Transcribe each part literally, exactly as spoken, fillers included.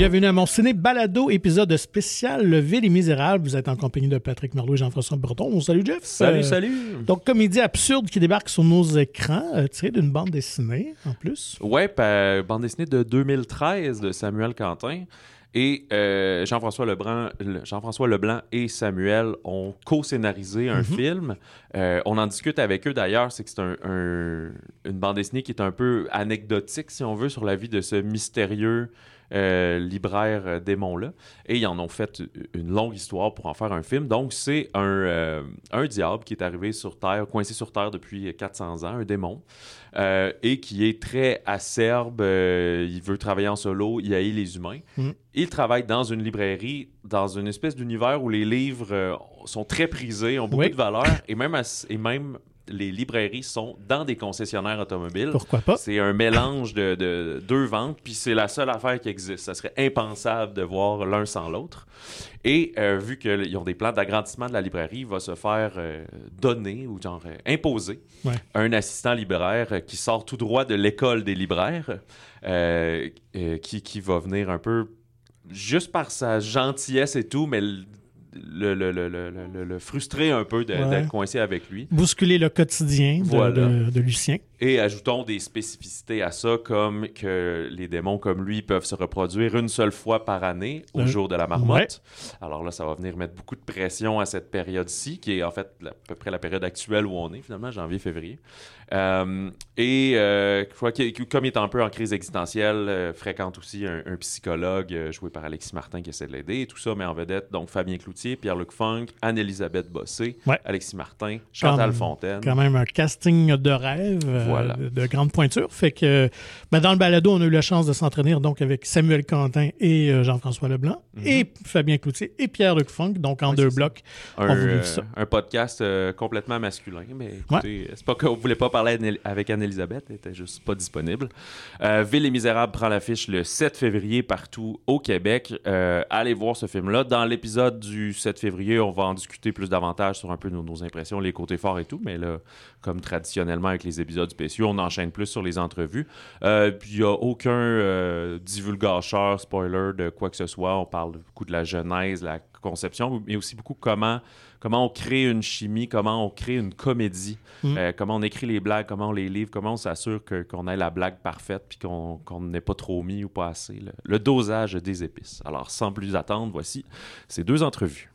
Bienvenue à mon ciné balado, épisode spécial Levé les Misérables. Vous êtes en compagnie de Patrick Marleau et Jean-François Breton. Salut Jeff. Salut, euh, salut. Donc, comédie absurde qui débarque sur nos écrans, euh, tirée d'une bande dessinée en plus. Ouais, pa- bande dessinée de deux mille treize de Samuel Quentin. Et euh, Jean-François Leblanc, le- Jean-François Leblanc et Samuel ont co-scénarisé un Mm-hmm. film. Euh, on en discute avec eux d'ailleurs, c'est que c'est un, un- une bande dessinée qui est un peu anecdotique, si on veut, sur la vie de ce mystérieux euh, libraire euh, démon-là. Et ils en ont fait une longue histoire pour en faire un film. Donc, c'est un, euh, un diable qui est arrivé sur Terre, coincé sur Terre depuis quatre cents ans, un démon, euh, et qui est très acerbe. Euh, il veut travailler en solo, il haït les humains. Mm. Il travaille dans une librairie, dans une espèce d'univers où les livres euh, sont très prisés, ont beaucoup Oui. de valeur, et même, à- et même les librairies sont dans des concessionnaires automobiles. Pourquoi pas? C'est un mélange de, de deux ventes, puis c'est la seule affaire qui existe. Ça serait impensable de voir l'un sans l'autre. Et euh, vu qu'ils ont des plans d'agrandissement de la librairie, il va se faire euh, donner ou genre euh, imposer Ouais. un assistant libraire euh, qui sort tout droit de l'école des libraires, euh, euh, qui, qui va venir un peu juste par sa gentillesse et tout, mais le, le, le, le, le, le- le frustrer un peu de- Ouais. d'être coincé avec lui. Bousculer le quotidien de, Voilà. de- de Lucien. Et ajoutons des spécificités à ça, comme que les démons comme lui peuvent se reproduire une seule fois par année, au Euh, jour de la marmotte. ouais. Alors là, ça va venir mettre beaucoup de pression à cette période-ci, qui est en fait la- à peu près la période actuelle où on est, finalement, janvier-février. Euh, et euh, je crois qu'il- comme il est un peu en crise existentielle, euh, fréquente aussi un, un psychologue euh, joué par Alexis Martin qui essaie de l'aider, et tout ça met en vedette donc Fabien Cloutier, Pierre-Luc Funk, Anne-Élisabeth Bossé, Ouais. Alexis Martin, Chantal Quand- Fontaine. Quand même un casting de rêve, euh, Voilà. de, de grande pointure. Fait que ben, dans le balado, on a eu la chance de s'entraîner donc avec Samuel Quentin et euh, Jean-François Leblanc, Mhm. et Fabien Cloutier et Pierre-Luc Funk, donc en Ouais, deux c'est blocs. un, On vous euh, dit ça. un podcast euh, complètement masculin. Mais écoutez, c'est pas qu'on voulait pas parler Anne- avec Anne-Élisabeth, elle était juste pas disponible. Euh, Ville et Misérables prend l'affiche le sept février partout au Québec. Euh, allez voir ce film-là. Dans l'épisode du sept février, on va en discuter plus davantage sur un peu nos, nos impressions, les côtés forts et tout. Mais là, comme traditionnellement avec les épisodes spéciaux, on enchaîne plus sur les entrevues. Euh, puis il n'y a aucun euh, divulgateur, spoiler de quoi que ce soit. On parle beaucoup de la genèse, la conception, mais aussi beaucoup comment, comment on crée une chimie, comment on crée une comédie, Mm. euh, comment on écrit les blagues, comment on les livre, comment on s'assure que- qu'on ait la blague parfaite puis qu'on qu'on n'ait pas trop mis ou pas assez. Le, le dosage des épices. Alors, sans plus attendre, voici ces deux entrevues.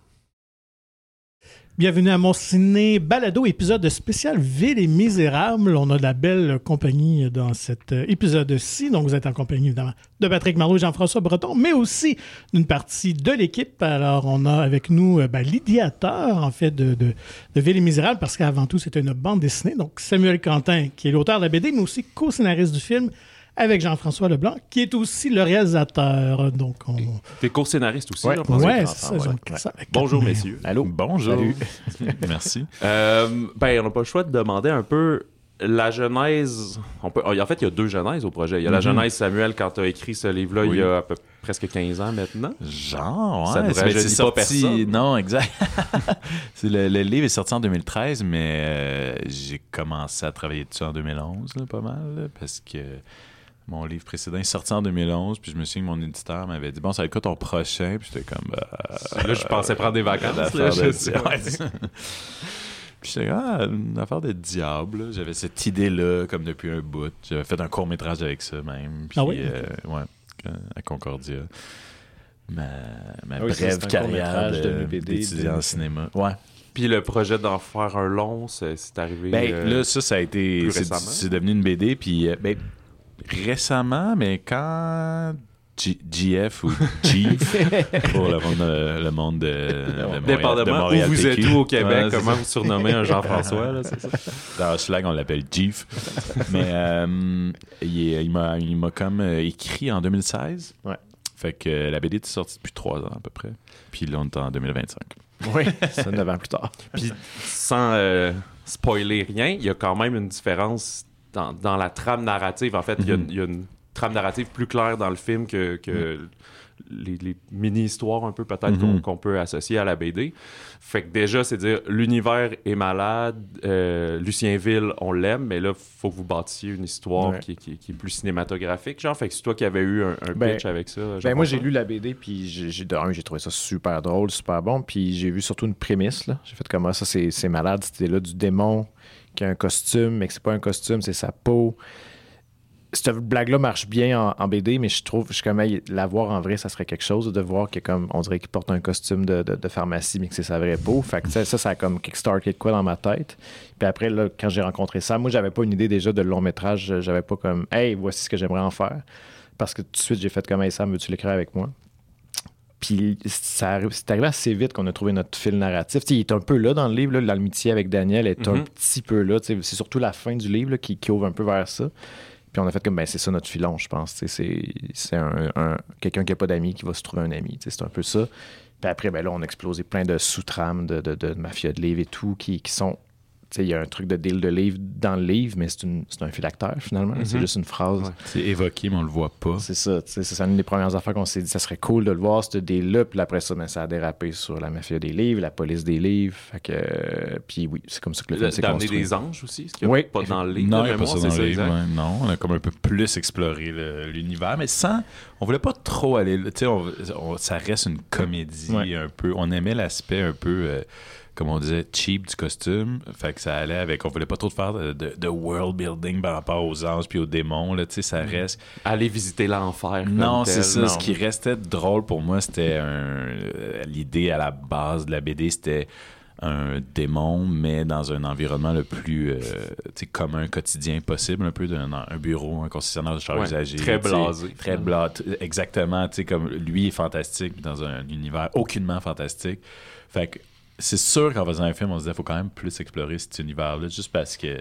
Bienvenue à mon ciné balado, épisode spécial Ville et Misérables. On a de la belle compagnie dans cet euh, épisode-ci. Donc, vous êtes en compagnie, évidemment, de Patrick Marleau et Jean-François Breton, mais aussi d'une partie de l'équipe. Alors, on a avec nous euh, ben, l'idéateur, en fait, de, de, de Ville et Misérables, parce qu'avant tout, c'est une bande dessinée. Donc, Samuel Quentin, qui est l'auteur de la B D, mais aussi co-scénariste du film, avec Jean-François Leblanc, qui est aussi le réalisateur. Donc, on... T'es co-scénariste aussi, Ouais. Jean-François? Ouais, Quentin, c'est ça, ouais. ils ont écrit ça avec Bonjour, quatre mains. messieurs. Allô? Bonjour. Salut. Merci. Euh, ben, on n'a pas le choix de demander un peu la genèse. On peut, en fait, il y a deux genèses au projet. Il y a la Mhm. genèse, Samuel, quand tu as écrit ce livre-là, il Oui. y a à peu presque quinze ans maintenant. Genre, ouais. Ça ne c'est, rajeunit c'est pas sorti. personne. Non, exact. c'est le, le livre est sorti en deux mille treize, mais euh, j'ai commencé à travailler dessus en deux mille onze, là, pas mal, là, parce que mon livre précédent est sorti en deux mille onze, puis je me souviens que mon éditeur m'avait dit « Bon, ça va être quoi ton prochain? » Puis j'étais comme... Euh, Là, je pensais prendre des vacances. l'affaire là, de- je sais pas. ouais. Puis j'étais ah, une affaire de diable. là. J'avais cette idée-là, comme depuis un bout. J'avais fait un court-métrage avec ça, même. Puis, Ah oui? euh, ouais, à Concordia. Ma, ma Ah oui, ça, brève c'est un carrière court-métrage de, de M P D d'étudiant de- en cinéma. Ouais. Puis le projet d'en faire un long, c'est, c'est arrivé. Ben, euh, là, ça, ça a été... plus C'est, récemment. c'est devenu une B D, puis... euh, ben, récemment, mais quand... G- GF ou Chief pour le monde, euh, le monde de, de Montréal, de Dépendamment où Montréal vous êtes P Q. où au Québec, Ouais, c'est comment ça. vous surnommez un Jean-François, là, c'est ça? Dans Schlag, on l'appelle Jeef. Mais euh, il, est- il m'a, il m'a comme euh, écrit en deux mille seize. Ouais. Fait que euh, la B D est sortie depuis trois ans à peu près. Puis là, on est en deux mille vingt-cinq. Oui, ça neuf ans plus tard. Puis sans euh, spoiler rien, il y a quand même une différence dans, dans la trame narrative. En fait, il y a une- Mhm. il y a une trame narrative plus claire dans le film que, que mm. les, les mini-histoires un peu peut-être mm-hmm. qu'on, qu'on peut associer à la B D. Fait que déjà, c'est dire l'univers est malade, euh, Lucienville, on l'aime, mais là, il faut que vous bâtissiez une histoire ouais. qui, qui, qui est plus cinématographique. Genre, fait que c'est toi qui avais eu un, un ben, pitch avec ça. Ben moi, j'ai lu la B D, puis j'ai, j'ai, de un, j'ai trouvé ça super drôle, super bon, puis j'ai vu surtout une prémisse. Là. J'ai fait comme ah, ça, c'est, c'est malade, c'était là du démon qui a un costume, mais que c'est pas un costume, c'est sa peau. Cette blague-là marche bien en, en B D, mais je trouve, je suis comme, hey, la voir en vrai, ça serait quelque chose de voir que comme on dirait qu'il porte un costume de, de, de pharmacie, mais que c'est sa vraie peau. Fait que ça, ça, ça a comme kickstarté de quoi dans ma tête. Puis après, là, quand j'ai rencontré Sam, moi, j'avais pas une idée déjà de long métrage. J'avais pas comme, hey, voici ce que j'aimerais en faire. Parce que tout de suite, j'ai fait comme, hey, Sam, veux-tu l'écrire avec moi? Puis ça, c'est arrivé assez vite qu'on a trouvé notre fil narratif. T'sais, il est un peu là dans le livre, là, l'amitié avec Daniel est mm-hmm. un petit peu là. T'sais, c'est surtout la fin du livre là, qui, qui ouvre un peu vers ça. Puis on a fait comme, ben c'est ça notre filon, je pense. C'est, c'est un, un, quelqu'un qui n'a pas d'amis qui va se trouver un ami. C'est un peu ça. Puis après, ben là, on a explosé plein de sous-trames de, de, de mafia de livres et tout qui, qui sont... Il y a un truc de deal de livre dans le livre, mais c'est, une, c'est un fil acteur, finalement. Mm-hmm. C'est juste une phrase. Ouais. C'est évoqué, mais on le voit pas. C'est ça. C'est, c'est une des premières affaires qu'on s'est dit. Ça serait cool de le voir, ce deal-là. Puis après ça, ben, ça a dérapé sur la mafia des livres, la police des livres. Fait que... Euh, puis oui, c'est comme ça que le film s'est construit. D'amener des anges aussi, ce qu'il n'y a oui. pas dans le livre. Non, il n'y a pas ça dans le livre. Ouais. Non, on a comme un peu plus exploré le, l'univers, mais sans... On voulait pas trop aller... Tu sais, on, on, ça reste une comédie ouais. un peu. On aimait l'aspect un peu... Euh, comme on disait, cheap du costume. Fait que ça allait avec... On voulait pas trop faire de, de, de world building par rapport aux anges puis aux démons. Là, tu sais, ça reste... Aller visiter l'enfer. Non, c'est tel. ça. Non. Ce qui restait drôle pour moi, c'était un... L'idée à la base de la B D, c'était un démon, mais dans un environnement le plus euh, commun, quotidien possible, un peu d'un un bureau, un concessionnaire de chars ouais, usagés. Très blasé. Très blasé. Exactement. Comme lui est fantastique dans un univers aucunement fantastique. Fait que c'est sûr qu'en faisant un film, on se disait qu'il faut quand même plus explorer cet univers-là, juste parce que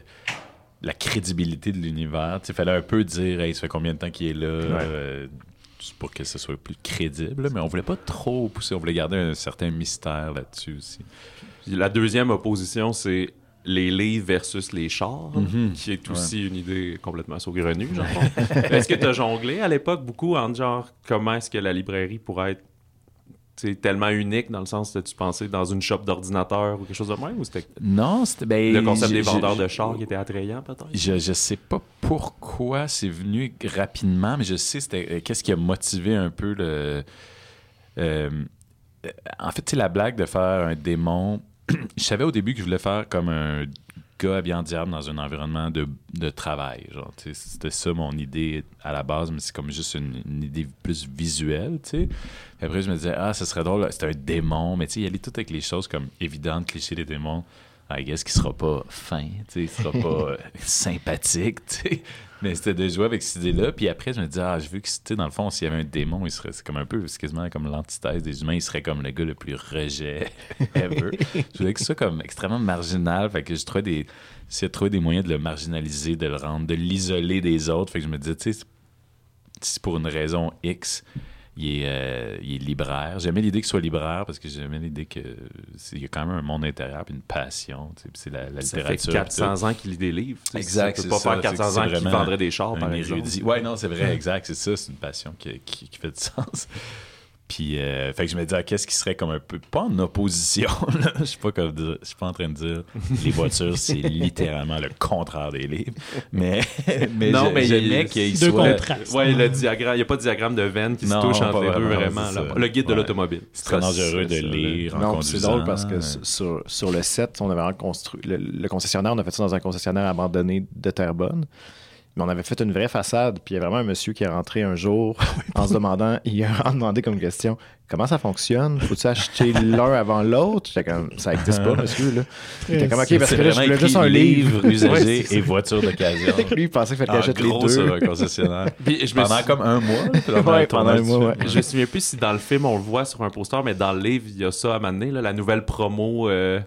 la crédibilité de l'univers, il fallait un peu dire hey, ça fait combien de temps qu'il est là, ouais. euh, juste pour que ce soit plus crédible, mais on voulait pas trop pousser, on voulait garder un certain mystère là-dessus aussi. Puis la deuxième opposition, c'est les livres versus les chars, mm-hmm. qui est aussi ouais. une idée complètement saugrenue, genre. Est-ce que tu as jonglé à l'époque beaucoup entre genre comment est-ce que la librairie pourrait être c'est tellement unique dans le sens que tu pensais dans une shop d'ordinateur ou quelque chose de même ou c'était non c'était ben, le concept des vendeurs de chars qui était attrayant peut-être je, je sais pas pourquoi c'est venu rapidement mais je sais c'était euh, qu'est-ce qui a motivé un peu le euh, en fait tu sais la blague de faire un démon je savais au début que je voulais faire comme un gars habillé en diable dans un environnement de, de travail. Genre, c'était ça mon idée à la base, mais c'est comme juste une, une idée plus visuelle. T'sais. Et après, je me disais, ah, ça serait drôle, c'était un démon, mais il y allait tout avec les choses comme évidentes, clichés des démons. I guess qu'il sera pas fin, il sera pas sympathique, t'sais. Mais c'était de jouer avec cette idée-là. Puis après, je me disais, ah, je veux que, dans le fond, s'il y avait un démon, il serait c'est comme un peu, c'est quasiment comme l'antithèse des humains, il serait comme le gars le plus rejet ever. Je voulais que ça soit comme extrêmement marginal. Fait que je trouvais des. J'essayais de trouver des moyens de le marginaliser, de le rendre, de l'isoler des autres. Fait que je me disais, tu sais, si pour une raison X, il est, euh, il est libraire. J'aimais l'idée qu'il soit libraire parce que j'aimais l'idée qu'il y a quand même un monde intérieur et une passion. C'est la, la ça littérature. Ça fait quatre cents ans qu'il lit des livres. Exact. Ça peut pas ça, faire quatre cents ans qu'il vendrait des chars, par exemple. Oui, non, c'est vrai, exact. C'est ça, c'est une passion qui, qui, qui fait du sens. Puis, euh, fait que je me disais, ah, qu'est-ce qui serait comme un peu, pas en opposition, là. Je suis pas comme, je suis pas en train de dire, les voitures, c'est littéralement le contraire des livres. Mais, mais, non, je, mais j'aimais qu'il deux soit. contrastes. Ouais, le diagramme, il n'y a pas de diagramme de veine qui non, se touche entre les deux, vraiment. vraiment. Le guide de ouais. l'automobile. C'est très dangereux de lire. Non, en c'est conduisant. drôle parce que sur, sur le set, on avait vraiment construit. Le, le concessionnaire, on a fait ça dans un concessionnaire abandonné de Terrebonne. Mais on avait fait une vraie façade, puis il y a vraiment un monsieur qui est rentré un jour en se demandant, il a demandé comme question, comment ça fonctionne? Faut-tu acheter l'un avant l'autre? J'étais comme, ça n'existe pas, monsieur, là. J'étais comme, OK, parce que là, je voulais juste un livre. Usagé et voiture d'occasion. Lui, il pensait qu'il fallait qu'il achète les gros deux. sur un concessionnaire. Puis, je pendant suis... comme un mois. Pendant, ouais, pendant un mois, ouais. Je me souviens plus si dans le film, on le voit sur un poster, mais dans le livre, il y a ça à m'amener, là, la nouvelle promo... Euh...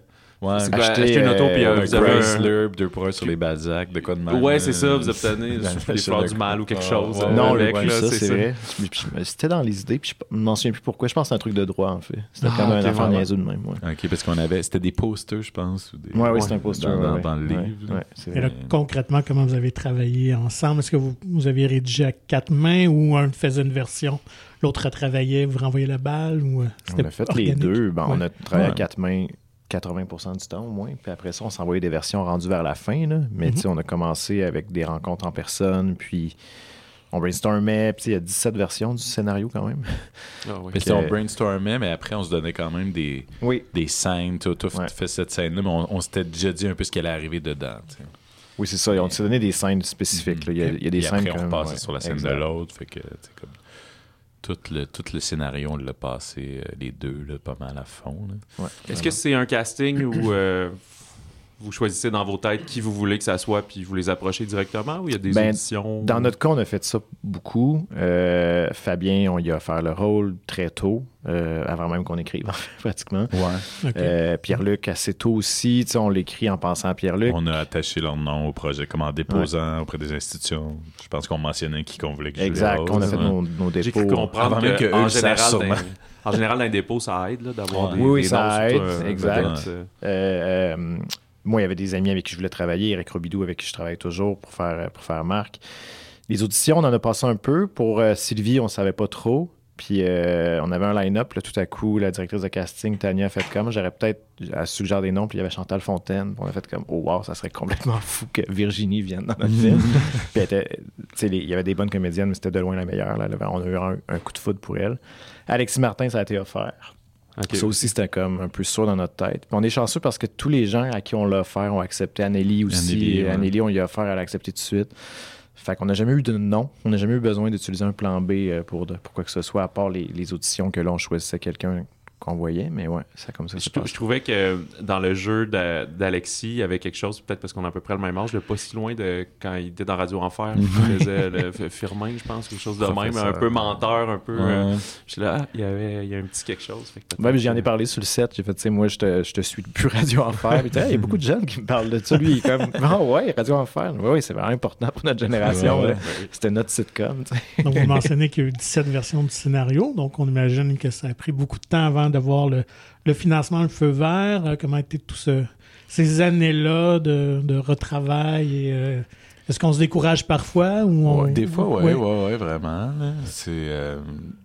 Ouais, C'est quoi, acheter, acheter une auto, puis euh, un vous avez un... Chrysler, deux pour un sur les Balzac, de quoi de mal. Ouais, c'est ça, vous obtenez les fleurs du mal ou quelque chose. Ouais, non, avec, le, là, ça, c'est c'est ça. vrai. Puis, puis, C'était dans les idées, puis je m'en souviens plus pourquoi. Je pense que c'est un truc de droit, en fait. C'était Ah, comme un ok, affaire ouais. niaiseux de même. Ouais, OK, parce qu'on avait... C'était des posters, je pense. Ou des... ouais, ouais, Ouais, c'est un poster. dans- ouais, dans- ouais. dans le Ouais, livre, là. ouais, c'est Et vrai. là, concrètement, comment vous avez travaillé ensemble? Est-ce que vous, vous aviez rédigé à quatre mains ou un faisait une version, l'autre retravaillait, vous renvoyez la balle? Ou euh, On c'était a fait organique? les deux. Ben, On Ouais. a travaillé Ouais. à quatre mains quatre-vingts pour cent du temps au moins. Puis après ça, on s'envoyait des versions rendues vers la fin. Là. Mais Mhm. tu sais, on a commencé avec des rencontres en personne, puis on brainstormait. Puis tu sais, il y a dix-sept versions du scénario quand même. Ah, ouais. Mais c'était, on brainstormait, mais après, on se donnait quand même des, Oui. des scènes. Tu as Ouais. fait cette scène-là, mais on, on s'était déjà dit un peu ce qui allait arriver dedans. tu sais. Oui, c'est ça. On s'est donné des scènes spécifiques. là. Il y a, il y a des Puis scènes après, on comme- repassait ouais, sur la scène exact. de l'autre. Fait que, tu sais, comme... Tout le, tout le scénario, on l'a passé, euh, les deux, là, pas mal à fond. Là. Ouais, Est-ce que c'est un casting où euh, vous choisissez dans vos têtes qui vous voulez que ça soit, puis vous les approchez directement, ou il y a des Ben, auditions? Dans notre cas, on a fait ça beaucoup. Euh, Fabien, on y a offert le rôle très tôt, euh, avant même qu'on écrive, pratiquement. Ouais. OK. Euh, Pierre-Luc, assez tôt aussi. Tu sais, on l'écrit en pensant à Pierre-Luc. On a attaché leur nom au projet comme en déposant auprès des institutions. Je pense qu'on mentionnait qui qu'on voulait que je Exact. joue le On a rôle, fait ouais. nos, nos J'ai dépôts. cru comprendre Avant même que, que eux en, le général, sachent, dans, sûrement. en général, dans les dépôts, ça aide là, d'avoir Ouais. des, Oui, oui, des ça noms aide, sur, euh, exact. vedette, euh. Euh, euh, moi, il y avait des amis avec qui je voulais travailler, Eric Robidoux avec qui je travaille toujours pour faire, pour faire Marc. Les auditions, on en a passé un peu. Pour euh, Sylvie, on savait pas trop. Puis euh, on avait un line-up. Là, tout à coup, la directrice de casting, Tania, a fait comme. J'aurais peut-être. Elle suggère des noms. Puis il y avait Chantal Fontaine. Puis on a fait comme. Oh, wow, ça serait complètement fou que Virginie vienne dans notre film. Puis elle était, tu sais, les- il y avait des bonnes comédiennes, mais c'était de loin la meilleure. Là. Elle avait- On a eu un, un coup de foudre pour elle. Alexis Martin, ça a été offert. Ok. Ça aussi, c'était comme un peu sûr dans notre tête. Puis on est chanceux parce que tous les gens à qui on l'a offert ont accepté. Anneli aussi. Anneli, ouais. Anneli, on lui a offert, elle a accepté tout de suite. Fait qu'on n'a jamais eu de nom. On n'a jamais eu besoin d'utiliser un plan B euh, pour, de- pour quoi que ce soit, à part les, les auditions que là, on choisissait quelqu'un qu'on voyait. Mais ouais, c'est comme ça que Je, ça trou- passe. je trouvais que dans le jeu d'a- d'Alexis, il y avait quelque chose, peut-être parce qu'on a à peu près le même âge, de pas si loin de quand il était dans Radio Enfer. Il faisait le F- Firmin, je pense, quelque chose de même, Professeur. un peu menteur, un peu. euh, Ouais. je suis là, ah, il y avait il y a un petit quelque chose. Fait que peut-être Ouais, mais j'en ai que- parlé sur le set. J'ai fait, tu sais, moi, je te, je te suis depuis Radio Enfer. Puis, il y a beaucoup de jeunes qui me parlent de ça. Lui, il est comme, ah ouais, Radio Enfer. Oui, oui, c'est vraiment important pour notre génération. Ouais, là. ouais. C'était notre sitcom. tu sais. Donc, vous mentionnez qu'il y a eu dix-sept versions du scénario. Donc, on imagine que ça a pris beaucoup de temps avant d'avoir le, le financement, le feu vert. Euh, comment a été tout ce, ces années-là de, de retravail? Et, euh, est-ce qu'on se décourage parfois? Ou on... Ouais, des fois, ouais, Ouais. ouais, ouais, vraiment. là. C'est euh,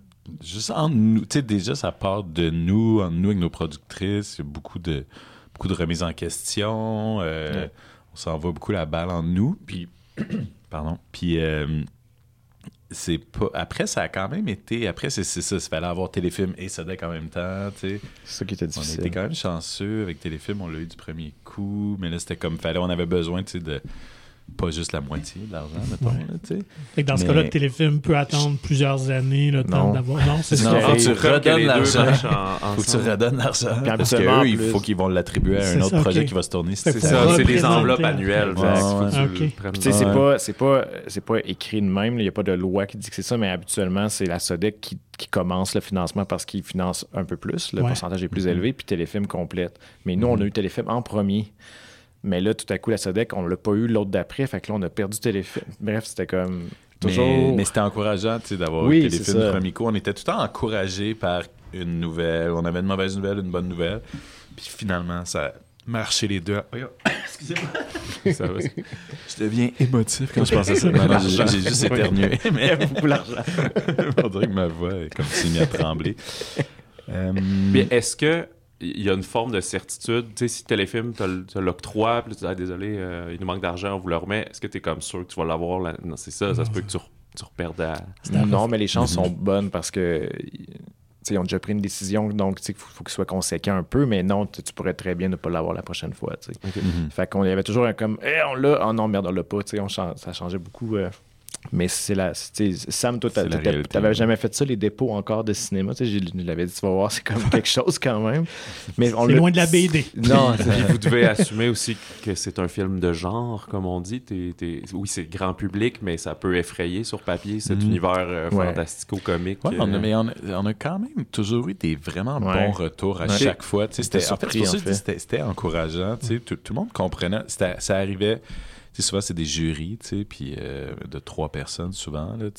juste entre nous. Tu sais, déjà, ça part de nous, entre nous avec nos productrices. Il y a beaucoup de, beaucoup de remises en question. euh, Ouais. On s'envoie beaucoup la balle en nous. Puis, pardon. Puis, euh, c'est pas. Après, ça a quand même été. Après, c'est c'est ça. Il fallait avoir Téléfilm et Sodec en même temps, tu sais. C'est ça qui était On a difficile. été quand même chanceux avec Téléfilm, on l'a eu du premier coup, mais là c'était comme fallait, on avait besoin, tu sais, de pas juste la moitié de l'argent, mettons, Ouais. là, tu sais. Fait que dans ce Mais- cas-là, le téléfilm peut attendre plusieurs années le temps Non. d'avoir. Non, c'est C'est ça. ce Non, qui faut que arrive. tu Comme que redonnes les deux l'argent. marchent en- Faut que tu ensemble. redonnes l'argent. Puis Parce habituellement, qu'eux, il plus- faut qu'ils vont l'attribuer à C'est un autre ça, projet ok. qui va se tourner. Fait C'est Faut ça, c'est des représenter. enveloppes annuelles. Ouais, fait qu'il faut que ouais. tu le Ok. prennes. Tu sais, c'est Ouais. pas, c'est pas, c'est pas écrit de même. Il n'y a pas de loi qui dit que c'est ça, mais habituellement, c'est la Sodec qui, qui commence le financement parce qu'il finance un peu plus. Le Ouais. pourcentage est plus Mhm. élevé, puis Téléfilm complète. Mais nous, on a eu Téléfilm en premier. Mais là, tout à coup, la Sodec, on l'a pas eu l'autre d'après. Fait que là, on a perdu Téléfilm. Bref, c'était comme toujours. Mais, mais c'était encourageant, tu sais, d'avoir Oui, eu c'est Téléfilm ça. du premier coup. On était tout le temps encouragés par une nouvelle. On avait une mauvaise nouvelle, une bonne nouvelle. Puis finalement, ça a marché les deux. Voyons. Excusez-moi. Ça va, c'est- Je deviens émotif quand je pense à ça. Non, non, j'ai j'ai juste éternué. Mais beaucoup l'argent. on dirait que ma voix est comme s'il m'y a tremblé. Euh, Mais est-ce que il y a une forme de certitude, tu sais, si Téléfilm te l- te l'octroie, puis tu dis, ah, désolé, euh, il nous manque d'argent, on vous le remet, est-ce que tu es comme sûr que tu vas l'avoir? là? Non, c'est ça, ça se peut que tu, re- tu reperdes à... Non, mais les chances Mhm. sont bonnes parce que. tu sais, ils ont déjà pris une décision, donc il faut, faut qu'ils soient conséquents un peu, mais non, tu tu pourrais très bien ne pas l'avoir la prochaine fois. tu sais. mhm. Fait qu'on y avait toujours un comme, eh, on l'a, oh non, merde, on l'a pas. tu sais, On chan- ça changeait beaucoup. euh, Mais c'est la. Sam, toi, t'avais jamais fait ça, les dépôts encore de cinéma. Je, je l'avais dit, tu vas voir, c'est comme quelque chose quand même. Mais on c'est loin de la B D. Non, vous devez assumer aussi que c'est un film de genre, comme on dit. T'es, t'es... Oui, c'est grand public, mais ça peut effrayer sur papier cet mmh. univers euh, ouais. fantastico-comique. Ouais, on, a, mais on, a, on a quand même toujours eu des vraiment ouais. bons retours à ouais. chaque fois. C'était, surpris, en fait, en fait. C'était, c'était encourageant. Mmh. Tout, tout le monde comprenait. C'était, ça arrivait... T'sais, souvent, c'est des jurys, puis euh, de trois personnes, souvent. Là,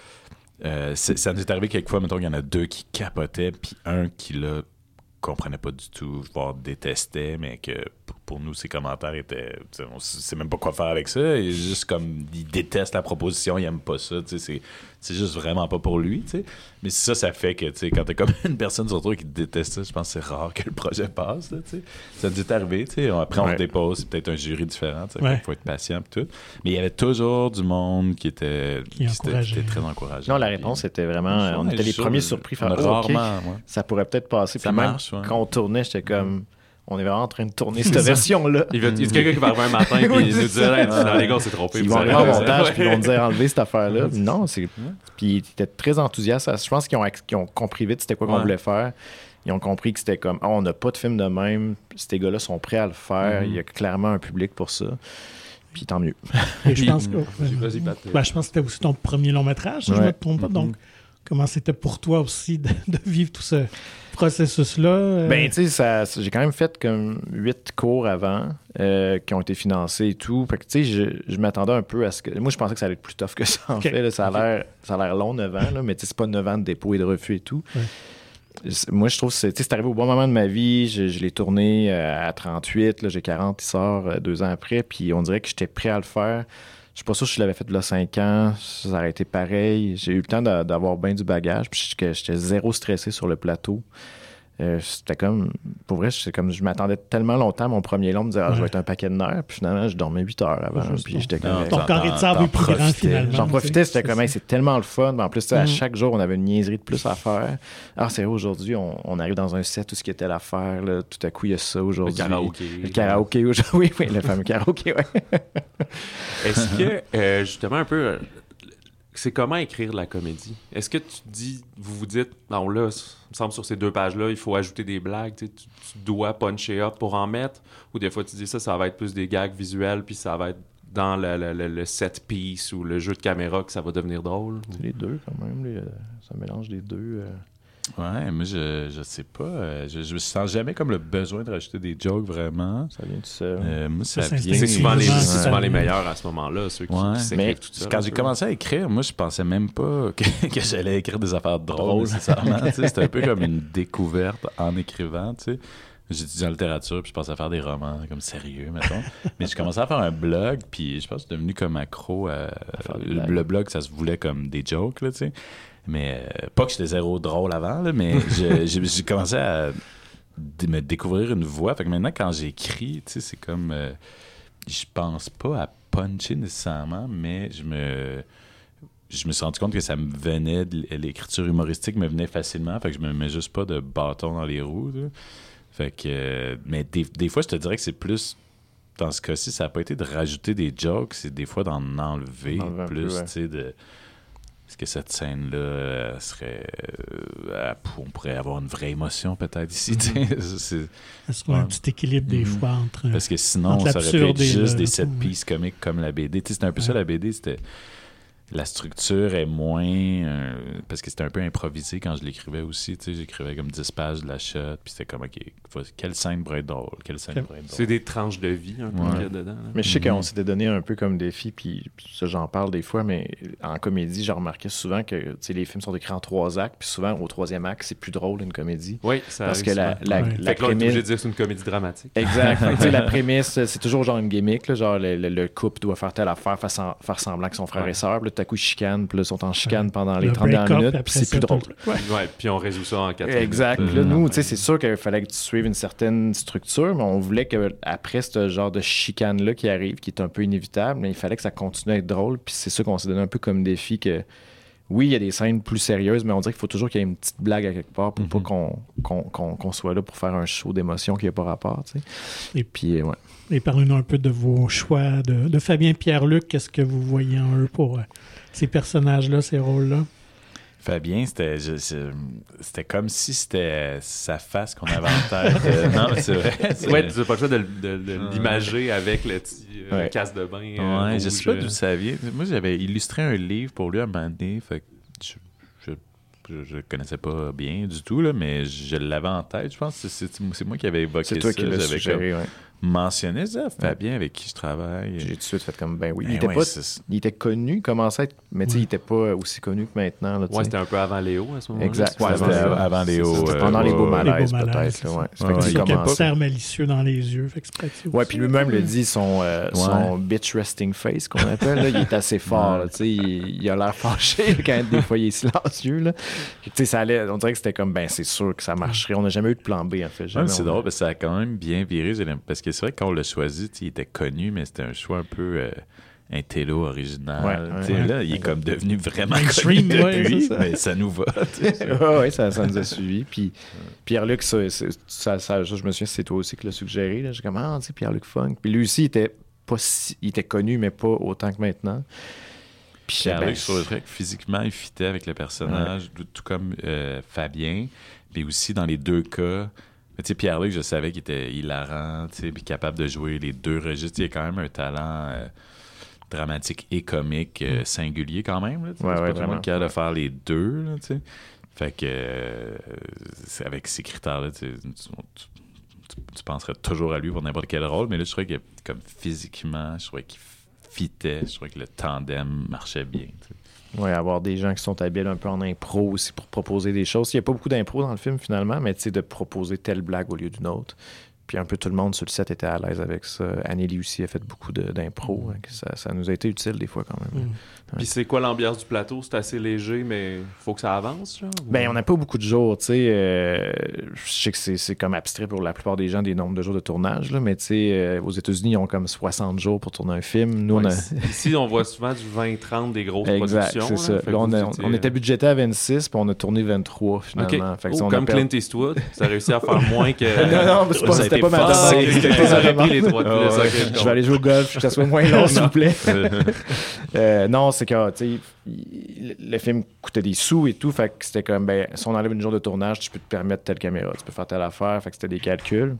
euh, ça nous est arrivé quelquefois, mettons, il y en a deux qui capotaient, puis un qui, là, comprenait pas du tout, voire détestait, mais que pour, pour nous, ses commentaires étaient... On sait même pas quoi faire avec ça. Il juste comme... Il déteste la proposition, il aime pas ça. C'est, c'est juste vraiment pas pour lui. T'sais. Mais ça, ça fait que quand t'as comme une personne sur toi qui déteste ça, je pense que c'est rare que le projet passe. Là, ça nous est arrivé. On, après, on ouais. dépose. C'est peut-être un jury différent. Il ouais. faut être patient et tout. Mais il y avait toujours du monde qui était, qui qui était, qui était très encourageant. Non, la réponse puis, était vraiment... Ouais, on était les premiers surpris. Faire, oh, rarement, okay, ouais. Ça pourrait peut-être passer. Ça marche. Même, ouais. Quand on tournait, j'étais comme... On est vraiment en train de tourner cette version-là. Il y a quelqu'un qui va arriver un matin et oui, nous dire hey, « Les gars, on s'est trompé. » Ils vont arriver en montage et ils vont dire « Enlever cette affaire-là. » Non, c'est... Puis ils étaient très enthousiastes. Je pense qu'ils ont, qu'ils ont compris vite c'était quoi qu'on ouais. voulait faire. Ils ont compris que c'était comme oh, « On n'a pas de film de même. Ces gars-là sont prêts à le faire. Mm-hmm. Il y a clairement un public pour ça. » Puis tant mieux. Et je pense que, Vas-y, Pat. Ben, je pense que c'était aussi ton premier long-métrage, si ouais. je ne me trompe pas. Mm-hmm. Donc, comment c'était pour toi aussi de, de vivre tout ce processus-là? Euh... Ben, tu sais, j'ai quand même fait comme huit cours avant euh, qui ont été financés et tout. Fait que, tu sais, je, je m'attendais un peu à ce que... Moi, je pensais que ça allait être plus tough que ça, en okay. fait. Là, ça, a l'air, ça a l'air long, neuf ans, là, mais tu sais, c'est pas neuf ans de dépôt et de refus et tout. Ouais. Moi, je trouve que c'est, c'est arrivé au bon moment de ma vie. Je, je l'ai tourné euh, à trente-huit. Là, j'ai quarante, il sort euh, deux ans après. Puis on dirait que j'étais prêt à le faire. Je suis pas sûr que je l'avais fait là cinq ans. Ça aurait été pareil. J'ai eu le temps de, d'avoir bien du bagage. Puis j'étais zéro stressé sur le plateau. Euh, c'était comme... Pour vrai, c'est comme je m'attendais tellement longtemps à mon premier long, me dire ah, ouais. je vais être un paquet de nerfs. Puis finalement, je dormais huit heures avant. Puis j'étais comme... Ton carré de sable est plus grand finalement. J'en profitais. C'était comme hey, c'est tellement le fun. Mais en plus, mm. à chaque jour, on avait une niaiserie de plus à faire. Alors, c'est vrai, aujourd'hui, on, on arrive dans un set, tout ce qui était l'affaire. Là, tout à coup, il y a ça aujourd'hui. Le karaoké. Le karaoké aujourd'hui. Oui, oui, le fameux karaoké, oui. Est-ce que, euh, justement, un peu... C'est comment écrire de la comédie? Est-ce que tu dis, vous vous dites, non là, il me semble sur ces deux pages-là, il faut ajouter des blagues, tu, tu dois puncher up pour en mettre? Ou des fois tu dis ça, ça va être plus des gags visuels, puis ça va être dans le, le, le, le set piece ou le jeu de caméra que ça va devenir drôle? C'est les deux quand même, les, ça mélange les deux. Euh... Ouais, moi, je, je sais pas. Je, je sens jamais comme le besoin de rajouter des jokes, vraiment. Ça vient tout seul. Euh, moi, ça, ça vient... C'est souvent, les, ouais. c'est souvent les meilleurs à ce moment-là, ceux qui, ouais. qui s'écrivent Mais tout ça. Quand j'ai commencé à écrire, moi, je pensais même pas que, que j'allais écrire des affaires drôles, nécessairement. C'était un peu comme une découverte en écrivant, tu sais. J'étudiais en littérature, puis je pensais à faire des romans comme sérieux, mettons. Mais j'ai commencé à faire un blog, puis je pense que je suis devenu comme accro à... à le, le blog, ça se voulait comme des jokes, là, tu sais. Mais euh, pas que j'étais zéro drôle avant, là, mais je, j'ai, j'ai commencé à d- me découvrir une voix. Fait que maintenant, quand j'écris, tu sais, c'est comme... Euh, je pense pas à puncher nécessairement, mais je me... Je me suis rendu compte que ça me venait... De, l'écriture humoristique me venait facilement. Fait que je me mets juste pas de bâton dans les roues, là. Fait que... Euh, mais des, des fois, je te dirais que c'est plus... Dans ce cas-ci, ça n'a pas été de rajouter des jokes, c'est des fois d'en enlever Enlever plus, ouais. tu sais, de... Est-ce que cette scène-là euh, serait... Euh, on pourrait avoir une vraie émotion peut-être ici. Mm-hmm. c'est, Est-ce qu'il y a un petit équilibre des mm-hmm. fois entre... Parce que sinon, ça aurait pu être juste le, des set pieces comiques comme la B D. Tu sais, c'était un peu ouais. ça la B D, c'était... La structure est moins... Euh, parce que c'était un peu improvisé quand je l'écrivais aussi. Tu sais, j'écrivais comme dix pages de la shot, puis c'était comme, OK, faut, quelle scène pourrait être drôle? Quelle scène pourrait être drôle? C'est des tranches de vie un peu ouais. qu'il y a dedans. Là. Mais je sais mm-hmm. qu'on s'était donné un peu comme défi, puis ça, j'en parle des fois, mais en comédie, j'ai remarqué souvent que les films sont écrits en trois actes, puis souvent, au troisième acte, c'est plus drôle une comédie. Oui, ça Parce que la, la, ouais. la fait que là, on est obligé de dire que c'est une comédie dramatique. Exact. La prémisse, c'est toujours genre une gimmick, là, genre le, le, le couple doit faire telle affaire, faire, sem- faire semblant qu'ils sont frères ouais. et sœurs, puis là, tout à coup, ils chicanent, puis là, ils sont en chicane pendant les trente dernières minutes, puis c'est plus drôle. Ouais. ouais, puis on résout ça en quatre minutes. Exact. Là, nous, tu sais, c'est sûr qu'il fallait que tu suives une certaine structure, mais on voulait qu'après ce genre de chicane-là qui arrive, qui est un peu inévitable, mais il fallait que ça continue à être drôle, puis c'est ça qu'on s'est donné un peu comme défi que oui, il y a des scènes plus sérieuses, mais on dirait qu'il faut toujours qu'il y ait une petite blague à quelque part pour Mm-hmm. pas qu'on, qu'on, qu'on, qu'on soit là pour faire un show d'émotion qui n'a pas rapport. Tu sais. Et- Et puis, euh, ouais. Et parlez-nous un peu de vos choix de, de Fabien Pierre-Luc. Qu'est-ce que vous voyez en eux pour euh, ces personnages-là, ces rôles-là? Fabien, c'était, je- je- c'était comme si c'était sa face qu'on avait en tête. Euh, non, mais c'est vrai. c'est- Ouais, tu n'as pas le choix de, de- de l'imager avec le petit euh, Ouais. casse de bain. Ouais, euh, je rouge. sais pas d'où ça vient. Moi, j'avais illustré un livre pour lui à un moment donné. Fait que je, je, je, je connaissais pas bien du tout, là, mais je l'avais en tête. Je pense que c'est, c'est, c'est moi qui avais évoqué C'est toi ça. qui l'as J'avais suggéré, ouais. comme mentionné ça. Fabien, avec qui je travaille. J'ai tout de suite fait comme, ben oui. Ben il, était ouais, pas, c'est- il était connu, il commençait à être, mais tu sais, Ouais. il était pas aussi connu que maintenant. Là, tu Ouais, sais. c'était un peu avant Léo à ce moment-là. Exact. Ouais, C'était c'était avant- avant Léo. C'était euh, pendant les beaux ouais, ouais. malaises, Les beaux malaises, peut-être. c'est là, ça. ouais. Ça Ouais, fait que ouais, il Il y a un commençait. cerf malicieux dans les yeux. Fait que c'est pratique Ouais, aussi. puis lui-même le dit, son, euh, son bitch resting face qu'on appelle, là, il est assez fort. Là, tu sais, il, il a l'air fâché quand des fois il est silencieux. Là. Tu sais, ça allait, on dirait que c'était comme, ben c'est sûr que ça marcherait. On n'a jamais eu de plan B, en fait. Ouais, Jamais mais c'est on a- drôle, parce que ça a quand même bien viré. j'ai l'im- Parce que c'est vrai que quand on l'a choisi, tu sais, il était connu, mais c'était un choix un peu euh, intello, original. Ouais, Tu sais, ouais. là, il est comme devenu vraiment Mainstream, connu ouais, depuis, c'est ça. mais ça nous va. tu sais. Ouais, ouais, ça, ça nous a suivis. Puis Pierre-Luc, ça, c'est- ça, ça- je me souviens, c'est toi aussi qui l'as suggéré. Là. J'ai comme, ah, tu sais, Pierre-Luc Funk. Puis lui aussi, il était, pas si- il était connu, mais pas autant que maintenant. Puis Pierre-Luc, ben, je trouvais que physiquement, il fitait avec le personnage, tout, tout comme euh, Fabien. Puis aussi, dans les deux cas, tu sais, Pierre-Luc, je savais qu'il était hilarant, tu sais, puis capable de jouer les deux registres. Il a quand même un talent euh, dramatique et comique euh, singulier quand même. Là, tu sais. Ouais, c'est ouais, pas tout le monde vraiment. qui a de faire les deux, là, tu sais. Fait que, euh, c'est avec ces critères-là, tu, sais, tu, tu- tu- tu penserais toujours à lui pour n'importe quel rôle, mais là, je trouvais que, comme physiquement, je trouvais qu'il fitait, je trouvais que le tandem marchait bien, tu sais. ouais, avoir des gens qui sont habiles un peu en impro aussi pour proposer des choses. Il n'y a pas beaucoup d'impro dans le film finalement, mais tu sais, de proposer telle blague au lieu d'une autre. Puis un peu tout le monde sur le set était à l'aise avec ça. Anneli aussi a fait beaucoup de- d'impro. hein, que ça, ça nous a été utile des fois quand même. Mm. Puis c'est quoi l'ambiance du plateau? C'est assez léger, mais faut que ça avance, là? ou- Ben, on n'a pas beaucoup de jours, tu sais. euh, je sais que c'est, c'est comme abstrait pour la plupart des gens des nombres de jours de tournage, là, mais tu sais, euh, aux États-Unis, ils ont comme soixante jours pour tourner un film. Nous, on Ouais, a. ici- Ici, on voit souvent du vingt trente des grosses Exact, productions. c'est là. ça. Fait Là, que on, vous a- étiez- on était budgété à vingt-six, puis on a tourné vingt-trois finalement. OK. Fait que Oh, on a comme perdu- Clint Eastwood, ça a réussi à faire moins que... Non, non, mais c'est pas- Ça a c'était été pas ma forcé. Ah, demande. ok, C'était ok, pas ça ma aurait pris les demande. trois de Ah, plus, ouais. ok, je Je vais aller jouer au golf, que ça soit moins long, s'il vous plaît. Euh, non, c'est que, tu sais, il- le film coûtait des sous et tout, fait que c'était comme, ben, si on enlève une jour de tournage, tu peux te permettre telle caméra, tu peux faire telle affaire, fait que c'était des calculs.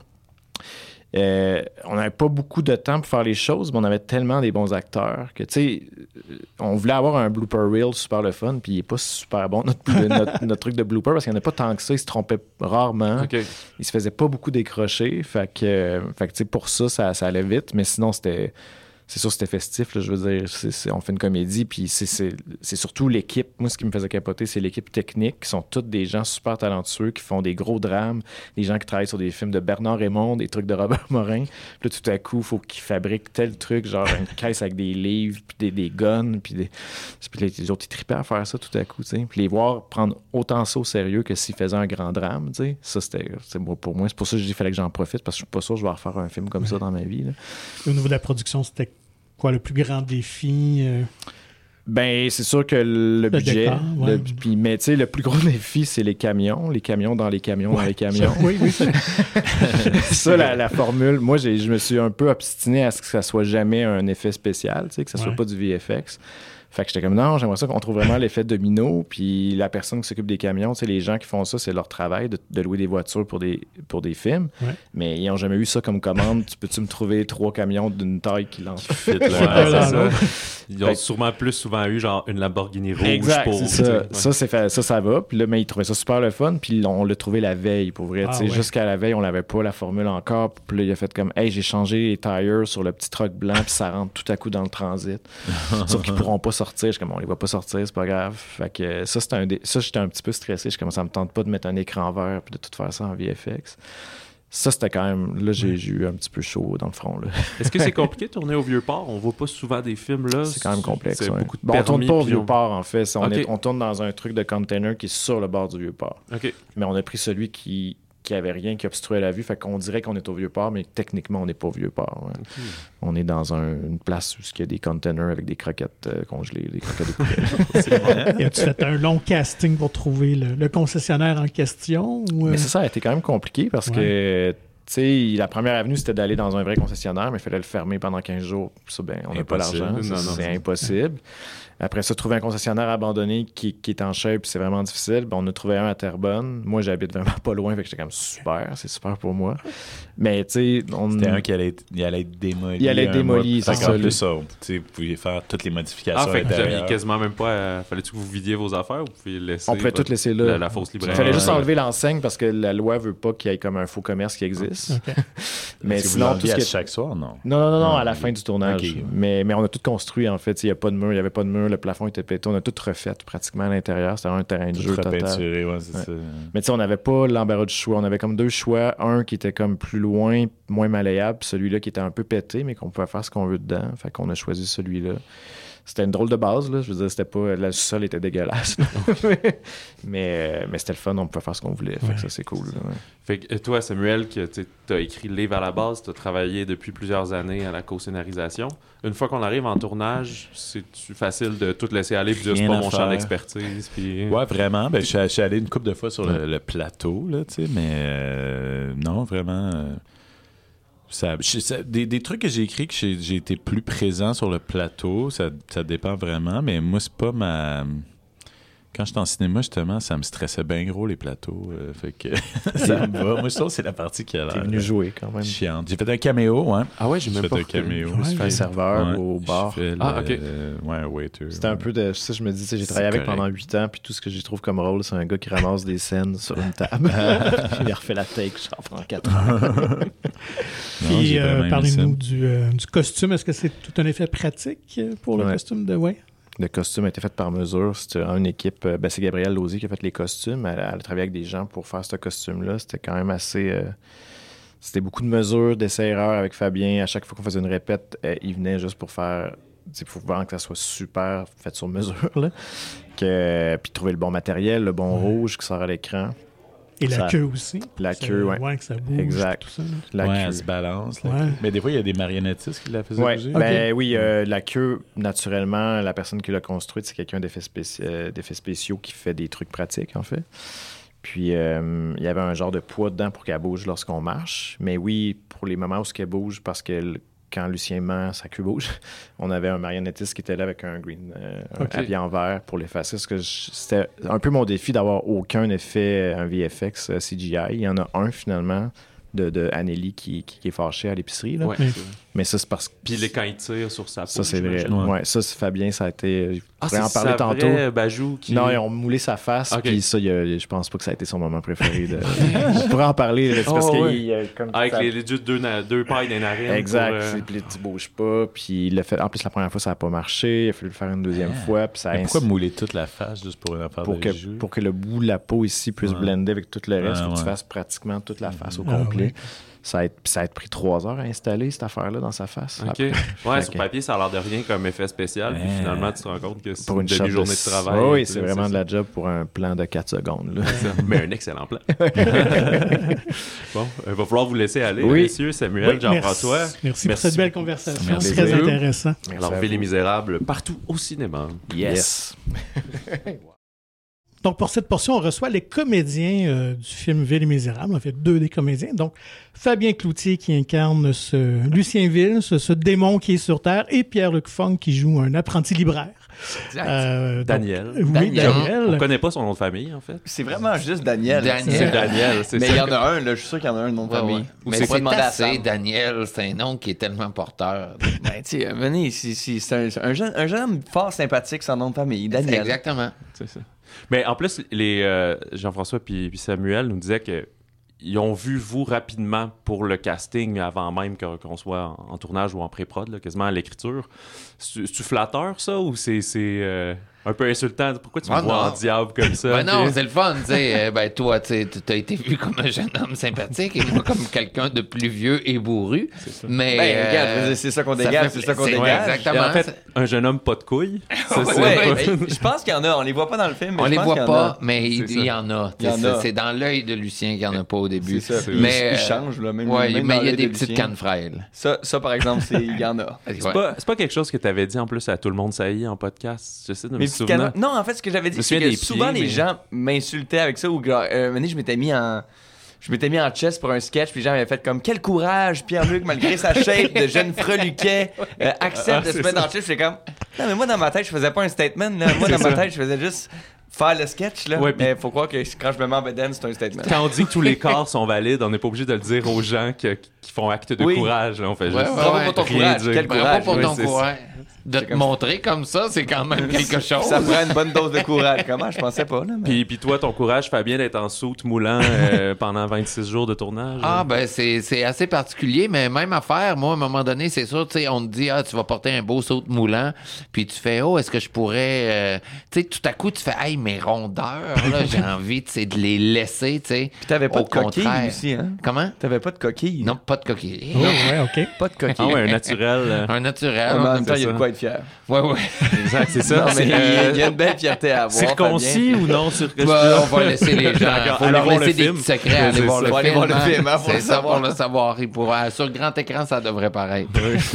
Euh, on n'avait pas beaucoup de temps pour faire les choses, mais on avait tellement des bons acteurs que, tu sais, on voulait avoir un blooper reel super le fun, puis il est pas super bon, notre, notre, notre truc de blooper, parce qu'il n'y en a pas tant que ça, il se trompait rarement. OK. Il se faisait pas beaucoup décrocher. Fait que, euh, fait que tu sais, pour ça, ça, ça allait vite. Mais sinon, c'était. C'est sûr, c'était festif. Là, je veux dire, c'est- c'est- on fait une comédie. Puis c'est, c'est, c'est surtout l'équipe. Moi, ce qui me faisait capoter, c'est l'équipe technique, qui sont toutes des gens super talentueux, qui font des gros drames, des gens qui travaillent sur des films de Bernard Raymond, des trucs de Robert Morin. Puis là, tout à coup, il faut qu'ils fabriquent tel truc, genre une caisse avec des livres, puis des, des guns. Puis, des... puis les, les autres, ils tripaient à faire ça tout à coup. tu sais. Puis les voir prendre autant ça au sérieux que s'ils faisaient un grand drame. tu sais. Ça, c'était, c'est moi, pour moi. C'est pour ça que j'ai dit qu'il fallait que j'en profite, parce que je suis pas sûr que je vais refaire un film comme ça dans ma vie. Là. Au niveau de la production, c'était quoi le plus grand défi? euh, Ben, c'est sûr que le, budget. décor, ouais. le- puis, mais tu sais, le plus gros défi, c'est les camions. Les camions dans les camions dans Ouais, les camions. ça- oui, oui. ça- ça, la, la formule, moi, j'ai, je me suis un peu obstiné à ce que ça soit jamais un effet spécial, tu sais, que ça soit Ouais. pas du V F X. Fait que j'étais comme, non, j'aimerais ça qu'on trouve vraiment l'effet domino. Puis la personne qui s'occupe des camions, tu sais, les gens qui font ça, c'est leur travail de, de louer des voitures pour des, pour des films. Ouais. Mais ils n'ont jamais eu ça comme commande. Tu peux-tu me trouver trois camions d'une taille qui lance Fit, là, Ouais, ouais, c'est c'est ça. ça. Ils ont Fait que- sûrement plus souvent eu genre une Lamborghini rouge Exact, pour... c'est tu sais, ça. ouais. Ça, c'est fait- ça, ça va. Puis là, mais ils trouvaient ça super le fun. Puis on l'a trouvé la veille, pour vrai. Ah, Tu sais, ouais. Jusqu'à la veille, on n'avait pas la formule encore. Puis là, il a fait comme, hey, j'ai changé les tires sur le petit truck blanc, puis ça rentre tout à coup dans le transit. Sauf qu'ils pourront pas sortir. Je suis comme, on les voit pas sortir, c'est pas grave. Fait que euh, ça, c'était un dé- ça, j'étais un petit peu stressé. Je suis comme, ça me tente pas de mettre un écran vert, puis de tout faire ça en V F X. Ça, c'était quand même. Là, j'ai, j'ai eu un petit peu chaud dans le front. Là. Est-ce que c'est compliqué de tourner au Vieux-Port? On voit pas souvent des films là. C'est quand même complexe. C'est ouais. beaucoup de Bon, on tourne permis, pas au puis on- Vieux-Port, en fait. On, Ok. est- on tourne dans un truc de container qui est sur le bord du Vieux-Port. OK. Mais on a pris celui qui, qu'il n'y avait rien qui obstruait la vue. Fait qu'on dirait qu'on est au Vieux-Port, mais techniquement, on n'est pas au Vieux-Port. Ouais. Okay. On est dans un, une place où il y a des containers avec des croquettes euh, congelées, des croquettes de poulet. Et as-tu fait un long casting pour trouver le, le concessionnaire en question? Ou... Mais c'est ça, ça a été quand même compliqué parce ouais. que... Tu sais, la première avenue, c'était d'aller dans un vrai concessionnaire, mais il fallait le fermer pendant quinze jours. Ça, ben, on n'a pas l'argent. Non, non, c'est impossible. Après ça, trouver un concessionnaire abandonné qui, qui est en shape, c'est vraiment difficile. Ben, on a trouvé un à Terrebonne. Moi, j'habite vraiment pas loin, fait que j'étais comme super, c'est super pour moi. Mais tu sais, on... C'était un qui allait être, il allait être démoli. Il allait être démoli, c'est ça. En plus, ça, vous pouviez faire toutes les modifications. Ah, fait que vous aviez quasiment même pas... Euh, fallait-tu que vous vidiez vos affaires ou vous pouviez laisser... On pouvait tout laisser là. La, la fausse librairie. Il fallait juste enlever l'enseigne parce que la loi veut pas qu'il y ait comme un faux commerce qui existe. Okay. Mais sinon, tout ce qui est... chaque soir, non? Non, non, non, non, à la fin du tournage. Okay. Mais, mais on a tout construit, en fait. Il n'y a pas de mur, il n'y avait pas de mur, le plafond était pété. On a tout refait pratiquement à l'intérieur. C'était un terrain de tout jeu total. Peinturé, ouais, c'est ouais. ça. Mais tu sais, on n'avait pas l'embarras du choix. On avait comme deux choix. Un qui était comme plus loin, moins malléable, puis celui-là qui était un peu pété, mais qu'on pouvait faire ce qu'on veut dedans. Fait qu'on a choisi celui-là. C'était une drôle de base, là. Je veux dire, c'était pas... Le sol était dégueulasse. mais, mais c'était le fun, on pouvait faire ce qu'on voulait. Fait ouais. que ça, c'est cool. Là, ouais. Fait que toi, Samuel, tu as écrit le livre à la base, tu as travaillé depuis plusieurs années à la co-scénarisation. Une fois qu'on arrive en tournage, c'est-tu facile de tout laisser aller, puis dire c'est pas mon champ d'expertise? Puis... Ouais, vraiment. Ben, je suis allé une couple de fois sur le, le plateau, là, tu sais, mais euh, non, vraiment... Euh... Ça, ça, des, des trucs que j'ai écrits que j'ai, j'ai été plus présent sur le plateau, ça, ça dépend vraiment, mais moi, c'est pas ma... Quand j'étais en cinéma, justement, ça me stressait bien gros, les plateaux. Euh, fait que ça me va. Moi, je trouve que c'est la partie qui a l'air... T'es venu jouer, quand même. Chiante. J'ai fait un caméo, ouais. Ah ouais, j'ai même fait pas un caméo. Ouais, j'ai fait un serveur ouais, au bar. Le, ah, OK. Euh, ouais, un waiter. C'était ouais. un peu de... Ça, je me dis, j'ai travaillé avec pendant huit ans, puis tout ce que j'y trouve comme rôle, c'est un gars qui ramasse des scènes sur une table. Puis il refait la take, genre, pendant quatre heures. Puis, euh, parlez-nous du, euh, du costume. Est-ce que c'est tout un effet pratique pour le ouais. costume de... Ouais. Le costume a été fait par mesure. C'était une équipe... Ben, c'est Gabrielle Lausier qui a fait les costumes. Elle, elle a travaillé avec des gens pour faire ce costume-là. C'était quand même assez... Euh, c'était beaucoup de mesures, d'essais-erreurs avec Fabien. À chaque fois qu'on faisait une répète, euh, il venait juste pour faire... Il faut vraiment que ça soit super fait sur mesure. Là. Que, puis trouver le bon matériel, le bon ouais. rouge qui sort à l'écran. Et la ça, queue aussi. La queue, oui. Ouais, que ça bouge. Exact. Tout ça, la ouais, queue. Elle se balance. La ouais. queue. Mais des fois, il y a des marionnettistes qui la faisaient ouais. bouger. Ben okay. oui, euh, la queue, naturellement, la personne qui l'a construite, c'est quelqu'un d'effets, spéci- euh, d'effets spéciaux qui fait des trucs pratiques, en fait. Puis, euh, il y avait un genre de poids dedans pour qu'elle bouge lorsqu'on marche. Mais oui, pour les moments où elle bouge, parce que quand Lucien ment, sa queue bouge, on avait un marionnettiste qui était là avec un green, euh, okay. un habillé en vert pour l'effacer. Parce que je, c'était un peu mon défi d'avoir aucun effet, un V F X euh, C G I. Il y en a un, finalement, de, de Anneli qui, qui, qui est fâchée à l'épicerie. Là. Ouais, mais ça, c'est parce que... Puis les quand il tire sur sa peau. Ça, c'est vrai. Ouais. ouais, ça, c'est Fabien, ça a été... Ah, c'est en parler ça tantôt. Vrai Bajou qui... Non, ils ont moulé sa face, okay. Puis ça, il a, je pense pas que ça a été son moment préféré. De... je pourrais en parler, là, parce oh, qu'il ouais. comme avec ça... les, les deux, deux, deux pailles des narines. Exact, pour, euh... puis tu bouges pas, puis il l'a fait... En plus, la première fois, ça n'a pas marché, il a fallu le faire une deuxième yeah. fois, puis ça a... Pourquoi mouler toute la face juste pour une affaire pour de que, jus? Pour que le bout de la peau ici puisse ouais. blender avec tout le reste, ah, faut que ouais. tu fasses pratiquement toute la face au ah, complet. Ouais. Ça a, été, ça a été pris trois heures à installer cette affaire-là dans sa face. OK. Ouais, okay. Sur papier, ça a l'air de rien comme effet spécial. Puis finalement, tu te rends compte que c'est pour une, une demi-journée de, de travail. Oh, oui, c'est vraiment c'est de la job pour un plan de quatre secondes. Là. Mais un excellent plan. Bon, il va falloir vous laisser aller, oui. messieurs, Samuel, oui, Jean-François. Merci. Merci pour cette belle conversation. Merci. Très intéressant. Merci. Alors, V les Misérables, partout au cinéma. Yes. yes. Donc, pour cette portion, on reçoit les comédiens euh, du film V les Misérables. En fait, deux des comédiens. Donc, Fabien Cloutier qui incarne ce Lucien Ville, ce, ce démon qui est sur Terre, et Pierre-Luc Funk qui joue un apprenti libraire. Exact. Euh, Daniel. Donc, oui, Daniel. Daniel. On ne connaît pas son nom de famille, en fait. C'est vraiment juste Daniel. Daniel. C'est Daniel. C'est mais il y en a un, là, je suis sûr qu'il y en a un nom de ouais, famille. Ouais. Mais c'est pas assez, Daniel, c'est un nom qui est tellement porteur. Ben, tu sais, venez, c'est, c'est, c'est un, un, jeune, un jeune homme fort sympathique, son nom de famille, Daniel. C'est exactement. C'est ça. Mais en plus, les euh, Jean-François puis Samuel nous disaient qu'ils ont vu vous rapidement pour le casting avant même qu'on soit en, en tournage ou en pré-prod, là, quasiment à l'écriture. C'est-tu flatteur, ça, ou c'est... c'est euh... un peu insultant. Pourquoi tu me Ah, vois non. en diable comme ça? Ben non, t'sais? c'est le fun, tu sais. Euh, ben toi, tu sais, t'as été vu comme un jeune homme sympathique et moi comme quelqu'un de plus vieux et bourru. Mais Ben, euh, regarde, je veux dire, c'est ça qu'on ça dégage, fait- c'est ça qu'on c'est- dégage. ouais, exactement. En fait, un jeune homme pas de couilles. Ça, c'est- Ouais, ben, je pense qu'il y en a. On les voit pas dans le film, mais On je les pense voit qu'il y en pas, a. mais il C'est il y ça. en a. Il y en C'est- a. C'est dans l'œil de Lucien qu'il n'y en a pas au début. C'est ça. Mais il, il euh, change, là, même, ouais, même mais dans il y a l'œil des de petites Lucien. cannes frêles. Ça, ça, par exemple, c'est- il y en a. C'est Ouais. pas, c'est pas quelque chose que tu avais dit en plus à tout le monde, ça y est, en podcast. J'essaie de me Mes petites souvenir. cannes- Non, en fait, ce que j'avais Je dit, me c'est souviens que des souvent pieds, les mais- gens m'insultaient avec ça. Ou genre, euh, un moment donné, je m'étais mis en. Je m'étais mis en chest pour un sketch, puis les gens m'avaient fait comme quel courage, Pierre-Luc, malgré sa shape de jeune freluquet, euh, accepte de se mettre en chest. J'étais comme non, mais moi dans ma tête, je faisais pas un statement. Là. Moi dans ma tête, je faisais juste faire le sketch. Là. Ouais, puis- Mais faut croire que quand je me mets en bedaine, c'est un statement. Quand on dit que tous les corps sont valides, on n'est pas obligé de le dire aux gens que- qui font acte de Oui. courage. là. On fait Ouais, juste ouais, Bravo ouais. pour ton rien courage. dire. Quel Bravo courage. pour oui, ton c'est courage. De C'est te comme- montrer comme ça, c'est quand même quelque chose. Ça prend une bonne dose de courage. Comment? Je pensais pas. Là, mais... Puis, puis toi, ton courage fait bien d'être en soute moulant euh, pendant vingt-six jours de tournage. Ah, ben, c'est, c'est assez particulier, mais même affaire, moi, à un moment donné, c'est sûr, tu sais, on te dit, ah, tu vas porter un beau saut moulant, puis tu fais, oh, est-ce que je pourrais. euh, Tu sais, tout à coup, tu fais, hey, mes rondeurs, là, j'ai envie, tu sais, de les laisser, tu sais. Puis t'avais pas Au de coquille contraire. aussi, hein? Comment? T'avais pas de coquille. Non, pas de coquille. Oh, ouais, OK. Pas de coquille. Ah ouais, un naturel. euh, Un naturel. En on même aime temps, il y a ça. de quoi être fier. Ouais, ouais. Exact, c'est ça. Non, mais C'est, il y euh, a- il y a une belle fierté à avoir. circoncis Fabien. ou non circoncis? Bah, on va laisser les gens. D'accord, Faut allez leur voir le laisser des film. petits secrets. Aller C'est voir ça. le Faut aller film. voir le hein. film, hein, pour C'est le ça, pour savoir. le savoir. Il pourra- Sur grand écran, ça devrait paraître.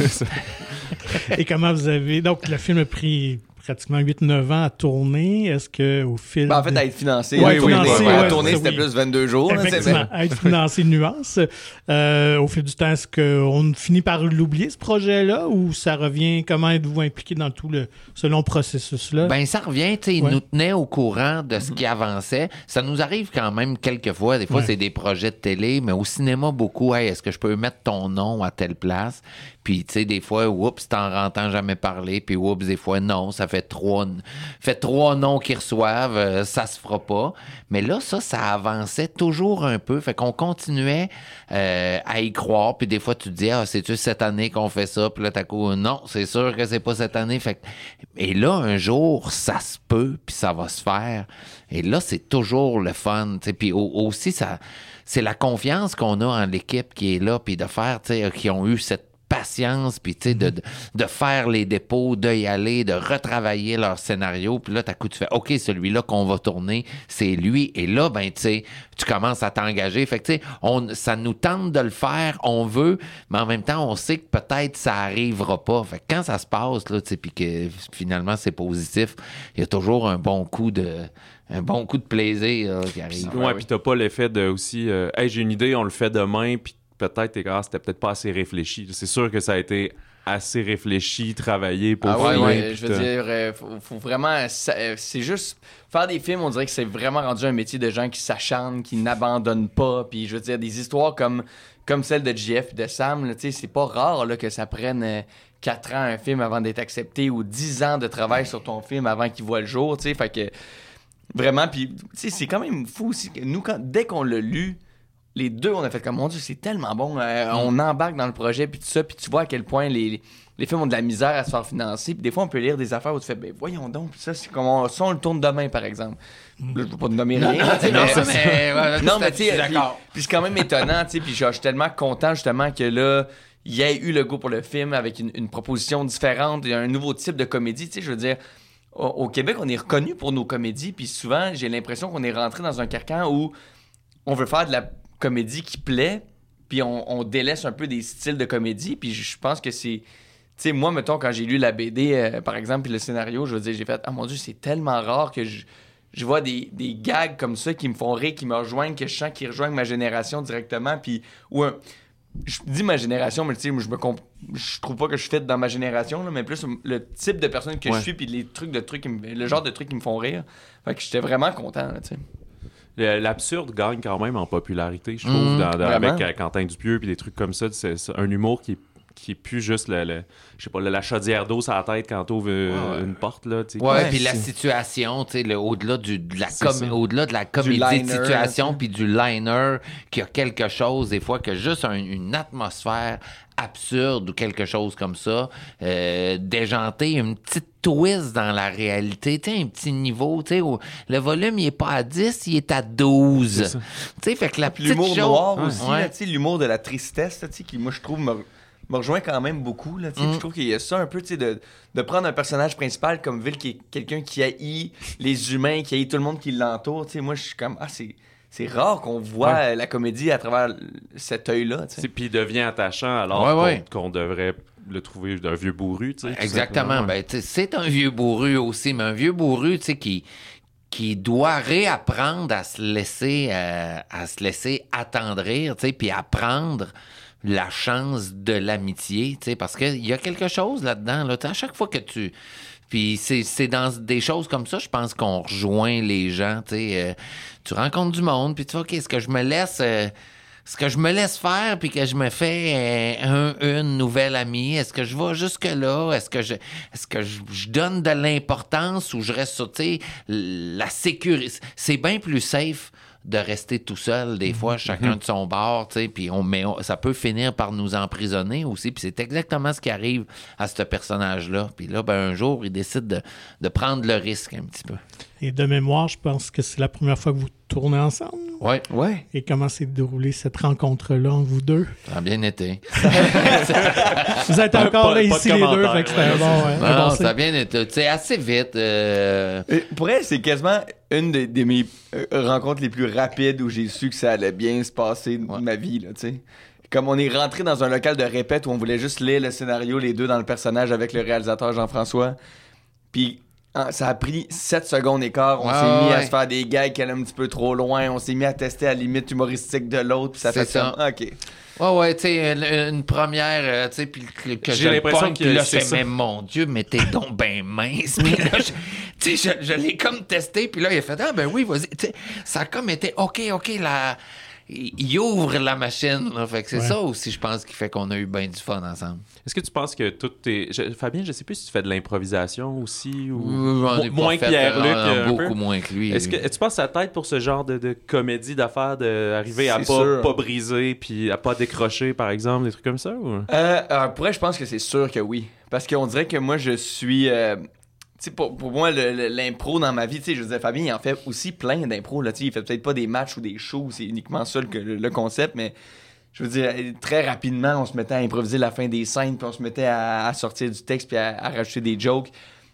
Et comment vous avez... Donc, le film a pris pratiquement huit neuf ans à tourner. Est-ce que au fil... Ben, en fait, de- à être financé. Ouais, à tourner, financé, ouais, à ouais, tourner, ça, c'était oui. plus vingt-deux jours. là, c'est- Effectivement, à être financé nuance. Euh, au fil du temps, est-ce qu'on finit par l'oublier, ce projet-là, ou ça revient? Comment êtes-vous impliqué dans tout le, ce long processus-là? Ben, ça revient, tu sais, ils Ouais. nous tenaient au courant de ce qui avançait. Ça nous arrive quand même quelques fois. Des fois, Ouais. c'est des projets de télé, mais au cinéma, beaucoup, hey, est-ce que je peux mettre ton nom à telle place? Puis, tu sais, des fois, oups, t'en entends jamais parler. Puis, oups, des fois, non, ça fait trois, fait trois noms qu'ils reçoivent, euh, ça se fera pas. Mais là, ça, ça avançait toujours un peu. Fait qu'on continuait euh, à y croire. Puis, des fois, tu te dis, ah, c'est-tu cette année qu'on fait ça? Puis là, t'as coup, non, c'est sûr que c'est pas cette année. Fait que... Et là, un jour, ça se peut, puis ça va se faire. Et là, c'est toujours le fun. tu sais. Puis au- aussi, ça, c'est la confiance qu'on a en l'équipe qui est là, puis de faire, tu sais, qui ont eu cette patience, puis tu sais, de, de, de faire les dépôts, d'y aller, de retravailler leur scénario, puis là, t'as coup, tu fais, OK, celui-là qu'on va tourner, c'est lui, et là, ben, tu sais, tu commences à t'engager, fait que, tu sais, on, ça nous tente de le faire, on veut, mais en même temps, on sait que peut-être ça arrivera pas, fait que quand ça se passe, là, tu sais, puis que finalement, c'est positif, il y a toujours un bon coup de... un bon coup de plaisir là, qui arrive. Ouais, puis t'as pas l'effet de aussi, euh, hey, j'ai une idée, on le fait demain, puis peut-être, t'es, ah, c'était peut-être pas assez réfléchi. C'est sûr que ça a été assez réfléchi, travaillé pour Ah ouais, filmer, ouais, puis je veux t'as- dire, euh, faut, faut vraiment. ça- euh, C'est juste. Faire des films, on dirait que c'est vraiment rendu un métier de gens qui s'acharnent, qui n'abandonnent pas. Puis je veux dire, des histoires comme, comme celle de J F et de Sam, là, tu sais, c'est pas rare là, que ça prenne euh, quatre ans un film avant d'être accepté ou dix ans de travail sur ton film avant qu'il voit le jour. Tu sais, fait que. Vraiment, puis tu sais, c'est quand même fou aussi que nous, quand, dès qu'on l'a lu, les deux, on a fait comme, mon Dieu, c'est tellement bon. Euh, on embarque dans le projet, puis tout ça, puis tu vois à quel point les, les films ont de la misère à se faire financer. Puis des fois, on peut lire des affaires où tu fais, ben voyons donc, puis ça, c'est comme on, ça, on le tourne demain, par exemple. Là, je veux pas te nommer rien. tu sais, Non, mais- mais, ouais, non, je mais tu suis sais, d'accord. puis, puis c'est quand même étonnant, tu sais, puis genre, je suis tellement content, justement, que là, il y ait eu le goût pour le film avec une, une proposition différente, un nouveau type de comédie, tu sais, je veux dire. Au, au Québec, on est reconnu pour nos comédies, puis souvent, j'ai l'impression qu'on est rentré dans un carcan où on veut faire de la comédie qui plaît, puis on, on délaisse un peu des styles de comédie, puis je pense que c'est... Tu sais, moi, mettons, quand j'ai lu la B D, euh, par exemple, puis le scénario, je veux dire, j'ai fait « Ah mon Dieu, c'est tellement rare que je, je vois des, des gags comme ça qui me font rire, qui me rejoignent, que je sens qu'ils rejoignent ma génération directement, puis... ou un, je dis ma génération, mais tu sais, moi, je me comp... je trouve pas que je fit dans ma génération, là, mais plus le type de personne que Ouais. je suis, puis les trucs de trucs, qui me- le genre de trucs qui me font rire. Fait que j'étais vraiment content, là, tu sais. Le- L'absurde gagne quand même en popularité, je trouve, Mmh, dans- dans- vraiment. avec euh, Quentin Dupieux puis des trucs comme ça. C'est, c'est un humour qui est qui est plus juste le, le je sais pas, le, la chaudière d'eau sur la tête quand t'ouvres ouais. une porte, là. T'sais. Ouais, Ouais, puis la c'est... situation, tu sais, le, au-delà, du, de la C'est com- ça. au-delà de la comédie liner, de situation, puis du liner, qu'il y a quelque chose, des fois, que juste un- une atmosphère absurde ou quelque chose comme ça, euh, déjanté, une petite twist dans la réalité, tu sais, un petit niveau, tu sais, où le volume, il est pas à dix, il est à douze. Tu sais, fait que la petite L'humour chose... noir aussi, Ouais. là, tu sais, l'humour de la tristesse, là, tu sais, qui, moi, je trouve, me, me rejoint quand même beaucoup. Là, tu sais. Mm. Je trouve qu'il y a ça un peu, tu sais, de, de prendre un personnage principal comme Will, qui est quelqu'un qui haït les humains, qui haït tout le monde qui l'entoure. Tu sais, moi, je suis comme, ah, c'est... C'est rare qu'on voit Ouais. la comédie à travers cet œil-là. tu sais. Puis il devient attachant alors Ouais, qu'on, ouais. qu'on devrait le trouver d'un vieux bourru. Tu sais, tout Exactement. simplement. Ben, tu sais, c'est un vieux bourru aussi, mais un vieux bourru, tu sais, qui, qui doit réapprendre à se laisser, euh, à se laisser attendrir, tu sais, puis apprendre la chance de l'amitié, tu sais, parce qu'il y a quelque chose là-dedans. Là, à chaque fois que tu... Puis c'est, c'est dans des choses comme ça, je pense qu'on rejoint les gens, tu sais. Euh, tu rencontres du monde, puis tu vois, OK, est-ce que je me laisse... Euh, est-ce que je me laisse faire puis que je me fais euh, un, une nouvelle amie? Est-ce que je vais jusque-là? Est-ce que je est-ce que je, je donne de l'importance ou je reste sur, tu sais, la sécurité? C'est bien plus safe de rester tout seul, des fois, chacun de son bord, tu sais, puis on, mais on- ça peut finir par nous emprisonner aussi, puis c'est exactement ce qui arrive à ce personnage-là. Puis là, ben, un jour, il décide de, de prendre le risque un petit peu. Et de mémoire, je pense que c'est la première fois que vous tournez ensemble. Ouais, Ouais. Et comment s'est déroulée cette rencontre-là entre vous deux? ça a bien été. Vous êtes Pas- encore pas- là pas de ici les deux, commentaire, fait que c'était ouais, un bon... euh, un Non, bon ça a signe. bien été. Tu sais, assez vite. euh, Euh, Pour elle, c'est quasiment une de, de mes euh, rencontres les plus rapides où j'ai su que ça allait bien se passer de Ouais. ma vie, là, tu sais. Comme on est rentré dans un local de répète où on voulait juste lire le scénario, les deux dans le personnage avec le réalisateur Jean-François. Puis hein, ça a pris sept secondes et quart. On Ouais, s'est mis ouais. à se faire des gags qui allaient un petit peu trop loin. On s'est mis à tester à la limite humoristique de l'autre. Puis ça C'est fait ça. comme, OK. Ouais, ouais, tu sais, une, une première, euh, tu sais, puis que, que J'ai je le l'impression pogne, que puis là, je c'est fais, ça. mais mon Dieu, mais t'es donc ben mince. Puis là, je- tu sais, je, je l'ai comme testé, puis là, il a fait, ah ben oui, vas-y. Tu sais, ça a comme été, OK, OK, là, il il ouvre la machine. Là. Fait que c'est Ouais. ça aussi, je pense, qui fait qu'on a eu bien du fun ensemble. Est-ce que tu penses que tout est. Je- Fabien, je sais plus si tu fais de l'improvisation aussi ou. J'en ai Mo- pas moins fait, que Pierre-Luc. euh, un beaucoup peu. moins que lui. Est-ce que tu penses que ça t'aide pour ce genre de, de comédie d'affaires, d'arriver à C'est pas, sûr. pas briser puis à pas décrocher, par exemple, des trucs comme ça? Ou... Euh, euh, pour elle, je pense que c'est sûr que oui. Parce qu'on dirait que moi, je suis. euh, tu sais, pour, pour moi, le- le- l'impro dans ma vie, tu sais, je veux dire, Fabien, il en fait aussi plein d'impro. Là, tu sais, il fait peut-être pas des matchs ou des shows, c'est uniquement ça le, le- le concept, mais je veux dire, très rapidement, on se mettait à improviser la fin des scènes, puis on se mettait à, à sortir du texte, puis à, à rajouter des jokes.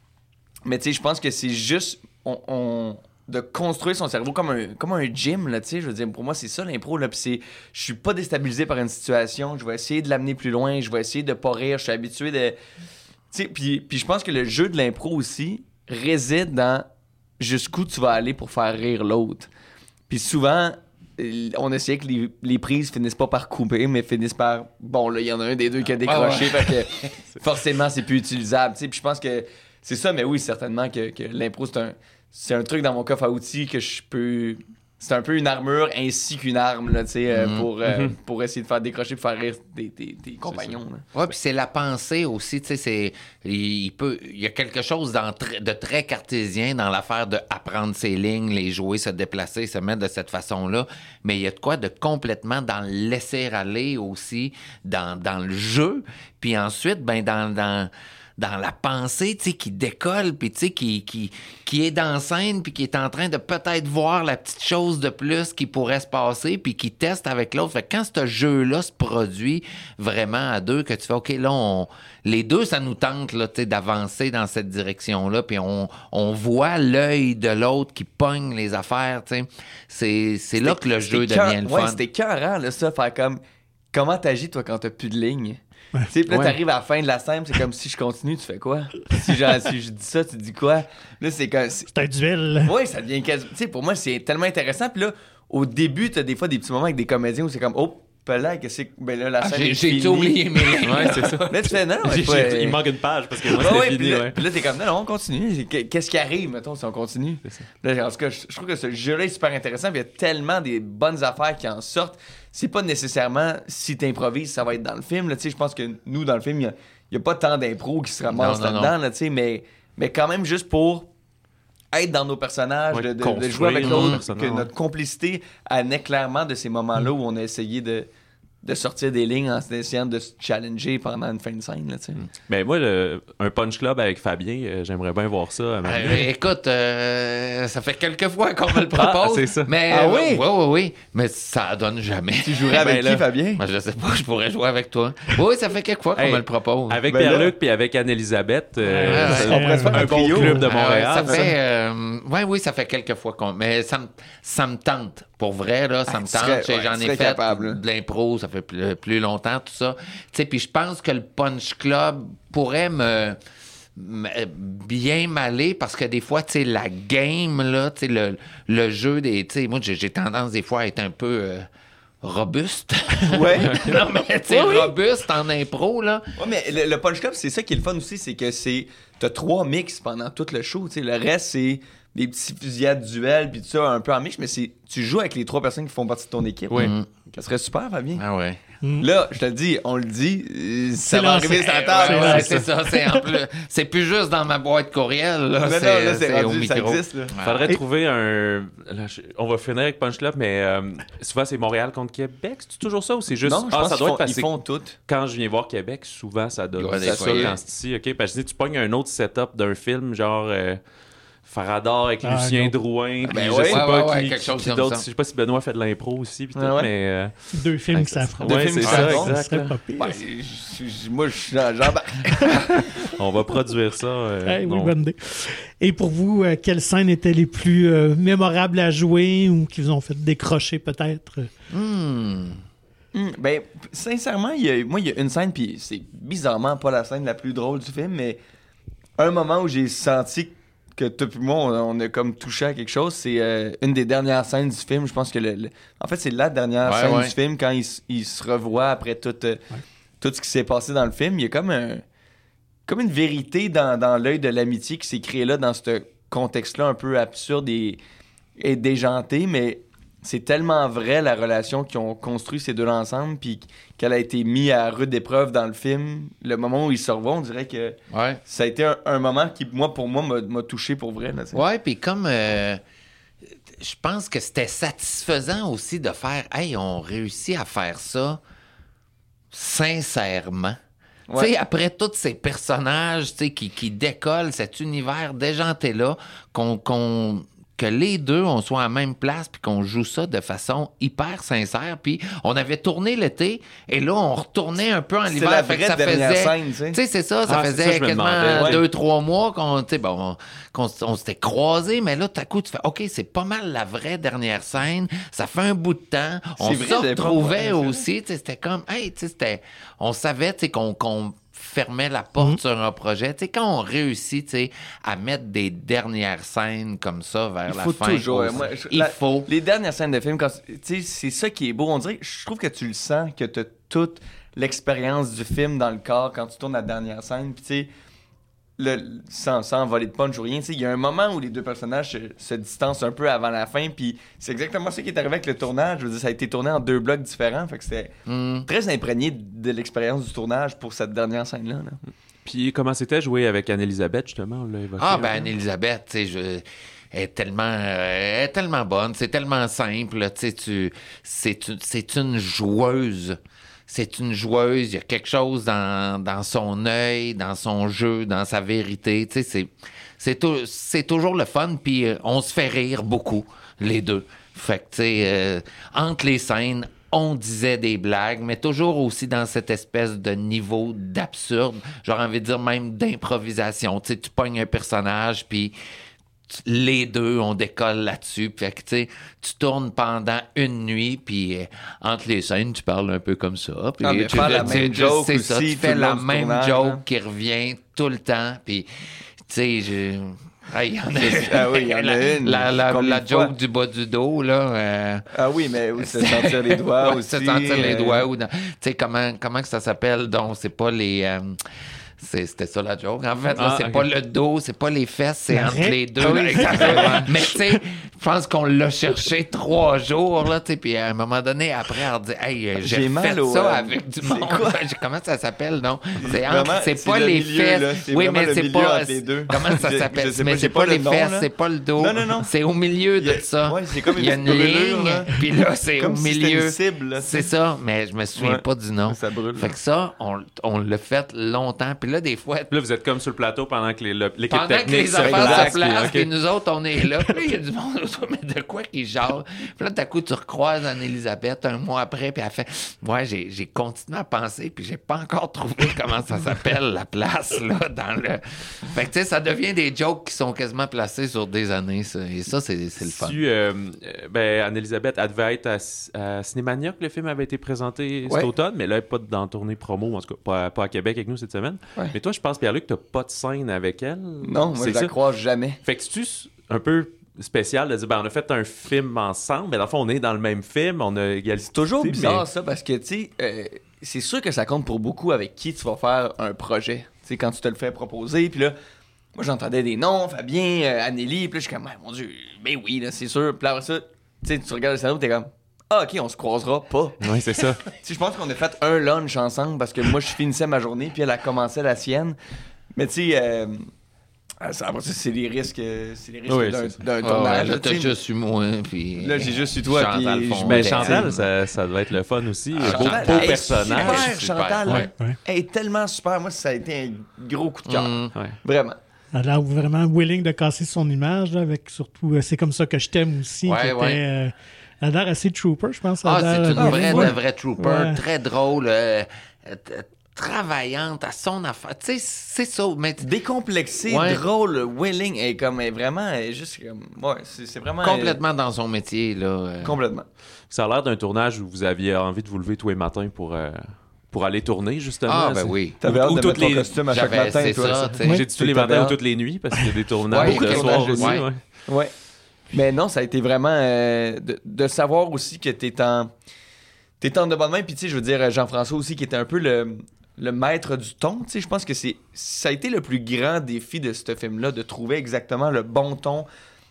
Mais tu sais, je pense que c'est juste. On, on- de construire son cerveau comme un, comme un gym, là, tu sais, je veux dire, pour moi, c'est ça l'impro, là, puis c'est, je suis pas déstabilisé par une situation, je vais essayer de l'amener plus loin, je vais essayer de pas rire, je suis habitué de... Tu sais, puis, puis je pense que le jeu de l'impro aussi réside dans jusqu'où tu vas aller pour faire rire l'autre. Puis souvent, euh, on essayait que les, les prises finissent pas par couper, mais finissent par, bon, là, il y en a un des deux qui a décroché, fait que forcément, c'est plus utilisable, tu sais, puis je pense que c'est ça, mais oui, certainement que, que l'impro, c'est un... C'est un truc dans mon coffre à outils que je peux. C'est un peu une armure ainsi qu'une arme, là, tu sais, euh, Mhm. pour, euh, pour essayer de faire décrocher, pour faire rire tes, tes, tes compagnons. Là. Ouais, puis c'est la pensée aussi, tu sais, c'est il il peut il y a quelque chose dans tr- de très cartésien dans l'affaire de apprendre ses lignes, les jouer, se déplacer, se mettre de cette façon-là, mais il y a de quoi de complètement dans le laisser aller aussi, dans, dans le jeu, puis ensuite ben dans dans dans la pensée, tu sais, qui décolle, puis tu sais, qui, qui, qui est dans scène, puis qui est en train de peut-être voir la petite chose de plus qui pourrait se passer, puis qui teste avec l'autre. Fait que quand ce jeu-là se produit vraiment à deux, que tu fais, OK, là, on, les deux, ça nous tente, là, tu sais, d'avancer dans cette direction-là, puis on, on voit l'œil de l'autre qui pogne les affaires, tu sais. C'est, c'est là que le jeu C'était devient cœur- le ouais, fun. c'était écœurant, là, ça, faire comme. Comment t'agis, toi, quand t'as plus de ligne? Tu sais, puis là, Ouais. t'arrives à la fin de la scène, c'est comme si je continue, tu fais quoi? Si, genre, si je dis ça, tu dis quoi? Là, c'est comme. c'est- C'est un duel. Ouais, ça devient quasi. Tu sais, pour moi, c'est tellement intéressant. Puis là, au début, t'as des fois des petits moments avec des comédiens où c'est comme, oh, Pelin, que c'est. Ben là, la Ah, scène. j'ai est j'ai finie. tout oublié, mais Ouais, c'est ça. Là, tu fais non, J'ai- ouais, pas, j'ai- euh, Il manque une page parce que moi, Ouais, c'était ouais, fini. puis là, ouais. puis là, t'es comme, non, non, on continue. Qu'est-ce qui arrive, mettons, si on continue? Là, en tout cas, je, je trouve que ce jeu-là est super intéressant. Puis il y a tellement des bonnes affaires qui en sortent. C'est pas nécessairement si t'improvises, ça va être dans le film. Là, tu sais, je pense que nous, dans le film, il n'y a, il y a pas tant d'impro qui se ramassent Non, non, là-dedans, là, tu sais, mais, mais quand même juste pour être dans nos personnages, Ouais, de, de- de construire jouer avec nos l'autre, personnages, que ouais. notre complicité naît clairement de ces moments-là où on a essayé de, de sortir des lignes en essayant de se challenger pendant une fin de scène. Là, tu sais. Ben moi, le- un punch club avec Fabien, euh, j'aimerais bien voir ça. à Marie. Euh, écoute, euh, ça fait quelques fois qu'on me le propose. Ah, c'est ça. Mais, Ah euh, oui? Oui, oui, oui. Mais ça donne jamais. Tu jouerais avec Ben qui, là. Fabien? Moi, je sais pas, je pourrais jouer avec toi. Oui, ça fait quelques fois qu'on Hey, me le propose. Avec Ben là- Pierre-Luc puis avec Anne-Elisabeth, euh, Ouais, c'est ouais. On pourrait se faire un un bon trio. club de Ah ouais, Montréal. ça ça. fait, euh, ouais, oui, ça fait quelques fois qu'on. Mais ça me, ça me tente. Pour vrai, là, ça Ah, me tu tente. serais- Tu sais, ouais, J'en tu ai serais fait capable, là. de l'impro, ça fait plus, plus longtemps, tout ça. Tu sais, puis je pense que le Punch Club pourrait me. me- bien m'aller parce que des fois, tu sais, la game, là, tu sais, le, le jeu des. Tu sais, moi, j'ai j'ai tendance des fois à être un peu. euh, robuste. Ouais. non, mais tu sais, Oui, oui. robuste en impro, là. Ouais, mais le, le Punch Club, c'est ça qui est le fun aussi, c'est que c'est. T'as trois mix pendant tout le show. Tu sais, le reste, c'est des petits fusillades duels, puis tout ça, un peu en mix, mais c'est tu joues avec les trois personnes qui font partie de ton équipe. Oui. Mm. Ça serait super, Fabien. Ah ouais. Là, je te le dis, on le dit, euh, ça C'est va lancé. arriver sur la Ouais, table. Ouais, ouais, ouais, c'est ça. C'est, en plus, c'est plus juste dans ma boîte courriel. Là, Non, non, c'est, là, c'est c'est au rendu, ça micro. existe, là. Ouais. Faudrait Et- trouver un. là, je- On va finir avec Punch Club, mais euh, souvent c'est Montréal contre Québec. C'est toujours ça ou c'est juste. Non, je ah, pense ça qu'ils doit font, être parce ils que font tout. quand je viens voir Québec, souvent ça donne Ouais, des ça, fois, ça yeah. quand c'est ici. Ok, parce que je dis, tu pognes un autre setup d'un film, genre. euh, Faradar avec Ah, Lucien non. Drouin, puis ben je ouais. sais Ouais, pas ouais, ouais, qui, quelque chose qui comme d'autres. ça. Je sais pas si Benoît fait de l'impro aussi, puis tout, Ah ouais. mais euh, Deux films qui s'affrontent. ouais, films c'est qui ça, s'affrontent, Ça exact. serait là. pas pire. Ben, je- je- moi, je suis dans j'embarque. On va produire ça. euh, Hey, oui, non. bonne idée. Et pour vous, euh, quelles scènes étaient les plus euh, mémorables à jouer ou qui vous ont fait décrocher peut-être? Hmm. Hmm, ben, sincèrement, il y a, moi, il y a une scène, puis c'est bizarrement pas la scène la plus drôle du film, mais un moment où j'ai senti que toi et moi, on, on a comme touché à quelque chose, c'est euh, une des dernières scènes du film. Je pense que, le, le- en fait, c'est la dernière Ouais, scène ouais. du film, quand il, s- il se revoit après tout, euh, tout ce qui s'est passé dans le film. Il y a comme un, comme une vérité dans, dans l'œil de l'amitié qui s'est créée là, dans ce contexte-là un peu absurde et, et déjanté, mais c'est tellement vrai la relation qu'ils ont construit ces deux-là ensemble, puis qu'elle a été mise à rude épreuve dans le film. Le moment où ils se revoient, on dirait que Ouais. ça a été un, un moment qui, moi, pour moi, m'a, m'a touché pour vrai. Là, tu sais. Ouais, puis comme euh, je pense que c'était satisfaisant aussi de faire, hey, on réussit à faire ça sincèrement. Ouais. Tu sais, après tous ces personnages, tu sais, qui, qui décollent cet univers déjanté-là, qu'on, qu'on, que les deux, on soit à la même place, puis qu'on joue ça de façon hyper sincère. Puis on avait tourné l'été, et là, on retournait un peu en C'est hiver. la fait que vraie ça dernière faisait, scène, tu sais. tu sais, c'est ça, ça Ah, c'est faisait ça, je me quasiment demandais, ouais. deux, trois mois qu'on, tu sais, bon, qu'on s- on s'était croisés, mais là, tout à coup, tu fais, OK, c'est pas mal la vraie dernière scène. Ça fait un bout de temps. On C'est se vrai, des fois, retrouvait ouais, c'est aussi. Tu sais, c'était comme, hey, tu sais, c'était, on savait, tu sais, qu'on, qu'on fermait la porte sur un projet. Tu sais, quand on réussit, tu sais, à mettre des dernières scènes comme ça vers Il la faut fin, toujours. aussi, euh, moi, je- il la- faut. Les dernières scènes de film, quand, tu sais, c'est ça qui est beau. On dirait, je trouve que tu le sens, que tu as toute l'expérience du film dans le corps quand tu tournes la dernière scène. Puis, tu sais, le, sans, sans voler de punch ou rien, tu sais, il y a un moment où les deux personnages se, se distancent un peu avant la fin. Puis, c'est exactement ça qui est arrivé avec le tournage. Je veux dire, ça a été tourné en deux blocs différents. Fait que c'était Hmm. très imprégné de l'expérience du tournage pour cette dernière scène-là. là. Puis comment c'était jouer avec Anne-Elisabeth, justement? On l'a évoqué. Ah, un ben, peu. Anne-Elisabeth, tu sais, je... Elle est tellement, euh, elle est tellement bonne, c'est tellement simple, tu sais, tu, c'est, une- c'est une joueuse. C'est une joueuse, il y a quelque chose dans, dans son œil, dans son jeu, dans sa vérité, tu sais, c'est, c'est, tou- c'est toujours le fun, puis euh, on se fait rire beaucoup, les deux. Fait que, tu sais, euh, entre les scènes, on disait des blagues, mais toujours aussi dans cette espèce de niveau d'absurde, j'aurais envie de dire même d'improvisation. Tu sais, tu pognes un personnage, puis tu- les deux, on décolle là-dessus. Fait que, tu sais, tu tournes pendant une nuit, puis euh, entre les scènes, tu parles un peu comme ça. Puis Ah, mais tu, faire la tu- même tu- joke c'est ça, aussi tu tout fais le la long du même tournage, joke hein. qui revient tout le temps, puis, tu sais, je... Ah, il y en a, Ah oui, il y en a la, une. La, la, Combien la de fois? joke du bas du dos, là. Euh, Ah oui, mais ou se sentir les doigts ouais, aussi. se sentir les euh, doigts. Ou dans- tu sais, comment, comment que ça s'appelle? Donc, c'est pas les... euh, c'est- c'était ça la joke. En fait, là, Ah, c'est ok. pas le dos, c'est pas les fesses, c'est La entre raie. les deux. Ah oui, là, exactement. Mais tu sais, je pense qu'on l'a cherché trois jours, là, tu sais, puis à un moment donné, après, on dit, hey, euh, j'ai, J'ai fait mal au, ça euh, avec du c'est monde. quoi? Comment ça s'appelle, non? C'est, entre- Vraiment, c'est c'est pas le les milieu, fesses. là. C'est Oui, vraiment mais le c'est milieu pas. entre les deux. Comment ça Je- s'appelle? je sais mais pas, c'est j'ai pas, pas le les nom, fesses, là. c'est pas le dos. Non, non, non. C'est au milieu Il y de a- ça. ouais, c'est comme une Il y a une petite brûlure, ligne, là. puis là, c'est Comme au si c'était milieu. une cible, là, C'est tu sais. ça, mais je me souviens Ouais. pas du nom. Ça brûle. Fait que ça, on, on l'a fait longtemps. Puis là, des fois, Puis là, vous êtes comme sur le plateau pendant que les- le- l'équipe pendant que technique les se affaires place, se placent, puis, puis ok. nous autres, on est là. Puis là, il y a du monde autour, mais de quoi qu'ils jase? Puis là, d'un coup, tu recroises Anne-Élisabeth un mois après, puis elle fait « Ouais, j'ai, j'ai continué à penser, puis j'ai pas encore trouvé comment ça s'appelle, la place, là, dans le... » Fait que, tu sais, ça devient des jokes qui sont quasiment placés sur des années, ça. Et ça, c'est, c'est le fun. Tu, euh, euh, ben, Anne-Élisabeth, elle devait être à, à Cinémania que le film avait été présenté Ouais. cet automne, mais là, elle n'est pas dans la tournée promo, en tout cas, pas, pas à Québec avec nous cette semaine. Ouais. Mais toi, je pense, Pierre-Luc, tu n'as pas de scène avec elle. Non, moi, C'est je la ça? croise jamais. Fait que c'est-tu un peu spécial de dire, ben, on a fait un film ensemble, mais dans le fond, on est dans le même film, on a égalité. C'est toujours mais- bizarre, ça, parce que, tu sais, euh, c'est sûr que ça compte pour beaucoup avec qui tu vas faire un projet. Tu sais, quand tu te le fais proposer, puis là, moi, j'entendais des noms, Fabien, euh, Anneli, puis là, je suis comme, ouais, mon Dieu, ben oui, là, c'est sûr. Puis là, après ça, tu sais, tu regardes le scénario, t'es comme, ah, ok, on se croisera pas. Oui, c'est ça. Tu sais, je pense qu'on a fait un lunch ensemble parce que moi, je finissais ma journée, puis elle a commencé la sienne. Mais tu sais, euh, ça, après ça, c'est les risques, euh, c'est les risques Oui, d'un, c'est ça. d'un Ah ouais, tournage. là, là, t'as tu sais. juste eu moi, puis... Là, j'ai juste eu toi, Chantal puis Fondé. je Ben, Mais- Chantal, ça, ça devait être le fun aussi. Ah, beau Chantal, beau elle est personnage. Super, Chantal. Ouais, ouais. Elle est tellement super. Moi, ça a été un gros coup de cœur. Mm. Ouais. Vraiment. Elle a l'air vraiment willing de casser son image, là, avec surtout euh, C'est comme ça que je t'aime aussi. Ouais, qui était, ouais. euh, elle a l'air assez trooper, je pense. Ah, Elle a c'est l'air- une Ah, vraie, ouais. de vraie trooper, Ouais. très drôle, euh, euh, t- travaillante à son affaire. Tu sais, c'est ça. Mais t- Décomplexé, Ouais. drôle, willing, et comme, elle est vraiment, elle est juste comme, ouais, c'est, c'est vraiment. complètement dans son métier, là. euh. euh, complètement. Ça a l'air d'un tournage où vous aviez envie de vous lever tous les matins pour, euh, pour aller tourner, justement. Ah, ben C'est- oui. T'avais Ou- hâte ou de toutes mettre ton les- costume à chaque J'avais- matin, c'est toi. ça, tu sais. J'ai dit tous les T'avais matins ou hâte. toutes les nuits parce qu'il y a des tournages Ouais, le beaucoup de soir tournages aussi. aussi. ouais. Ouais. Mais non, ça a été vraiment euh, de, de savoir aussi que t'es en t'es en de bonne main. Puis tu sais, je veux dire, Jean-François aussi, qui était un peu le, le maître du ton. Tu sais, je pense que c'est ça a été le plus grand défi de ce film-là, de trouver exactement le bon ton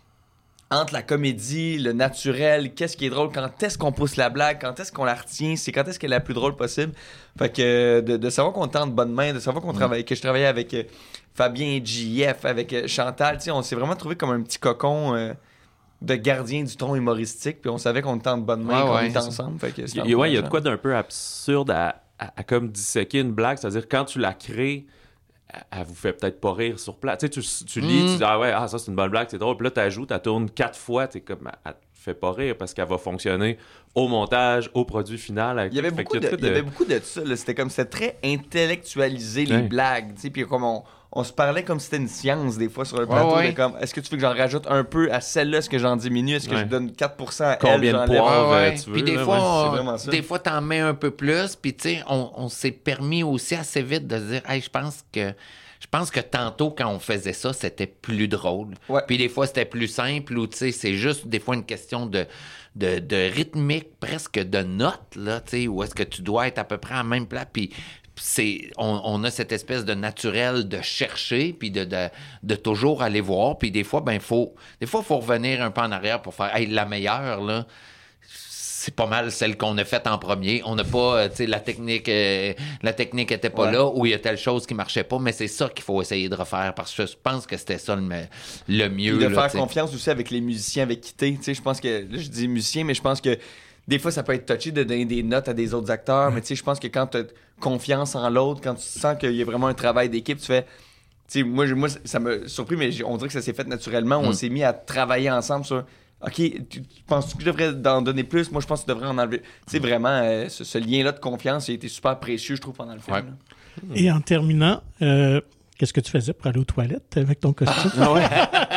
entre la comédie, le naturel, qu'est-ce qui est drôle, quand est-ce qu'on pousse la blague, quand est-ce qu'on la retient, c'est quand est-ce qu'elle est la plus drôle possible. Fait que euh, de, de savoir qu'on était en de bonne main, de savoir qu'on travaille, que je travaillais avec euh, Fabien, J F, avec euh, Chantal, tu sais, on s'est vraiment trouvé comme un petit cocon euh, de gardien du ton humoristique, puis on savait qu'on était en de bonne main, Ouais, qu'on ouais, était c'est ensemble. Fait que Il c'était y, a- ouais, il y a de encourageant. quoi d'un peu absurde à, à- à comme disséquer une blague. C'est-à-dire, quand tu la crées, elle- elle vous fait peut-être pas rire sur place. Tu sais, tu, tu lis, Mm. tu dis, ah ouais, ah, ça c'est une bonne blague, c'est drôle. Puis là, tu ajoutes, tu tournes quatre fois, t'es comme, elle te fait pas rire parce qu'elle va fonctionner au montage, au produit final. Avec... Il y avait Fait beaucoup qu'il y de, a tout il y avait beaucoup de ça. là. C'était comme, c'était très intellectualisé, les Ouais. blagues. tu sais, Puis comme on, on se parlait comme si c'était une science, des fois, sur le plateau. ouais. de comme, est-ce que tu veux que j'en rajoute un peu à celle-là? Est-ce que j'en diminue? Est-ce que Ouais. je donne quatre pour cent à elle? Combien de j'enlève? poivre? Ouais, ouais. tu veux, Puis des là, fois, ouais, on- c'est vraiment ça. des fois, t'en mets un peu plus. Puis tu sais, on, on s'est permis aussi assez vite de se dire, hey, je pense que je pense que tantôt quand on faisait ça, c'était plus drôle. Ouais. Puis des fois, c'était plus simple. Ou tu sais, c'est juste des fois une question de de, de rythmique, presque de notes là. Tu sais, où est-ce que tu dois être à peu près à la même place. Puis c'est, on, on a cette espèce de naturel de chercher, puis de, de, de toujours aller voir. Puis des fois, ben faut, des fois, faut revenir un peu en arrière pour faire, hey, la meilleure là. C'est pas mal celle qu'on a faite en premier. On n'a pas, euh, tu sais, la technique, euh, la technique était pas Ouais. là, ou il y a telle chose qui marchait pas, mais c'est ça qu'il faut essayer de refaire parce que je pense que c'était ça le, me- le mieux. Puis de là, faire tu sais. confiance aussi avec les musiciens avec qui t'es. Tu sais, je pense que, là, je dis musicien, mais je pense que des fois, ça peut être touché de donner des notes à des autres acteurs, mais tu sais, je pense que quand tu as confiance en l'autre, quand tu sens qu'il y a vraiment un travail d'équipe, tu fais. Tu sais, moi, je- moi, ça m'a surpris, mais j'ai- on dirait que ça s'est fait naturellement. On Mm. s'est mis à travailler ensemble sur. OK, tu, tu penses que je devrais en donner plus? Moi, je pense que tu devrais en enlever. Tu sais, vraiment, euh, ce, ce lien-là de confiance, il a été super précieux, je trouve, pendant le film. Ouais. là. Et en terminant, euh, qu'est-ce que tu faisais pour aller aux toilettes avec ton costume? Ah ouais.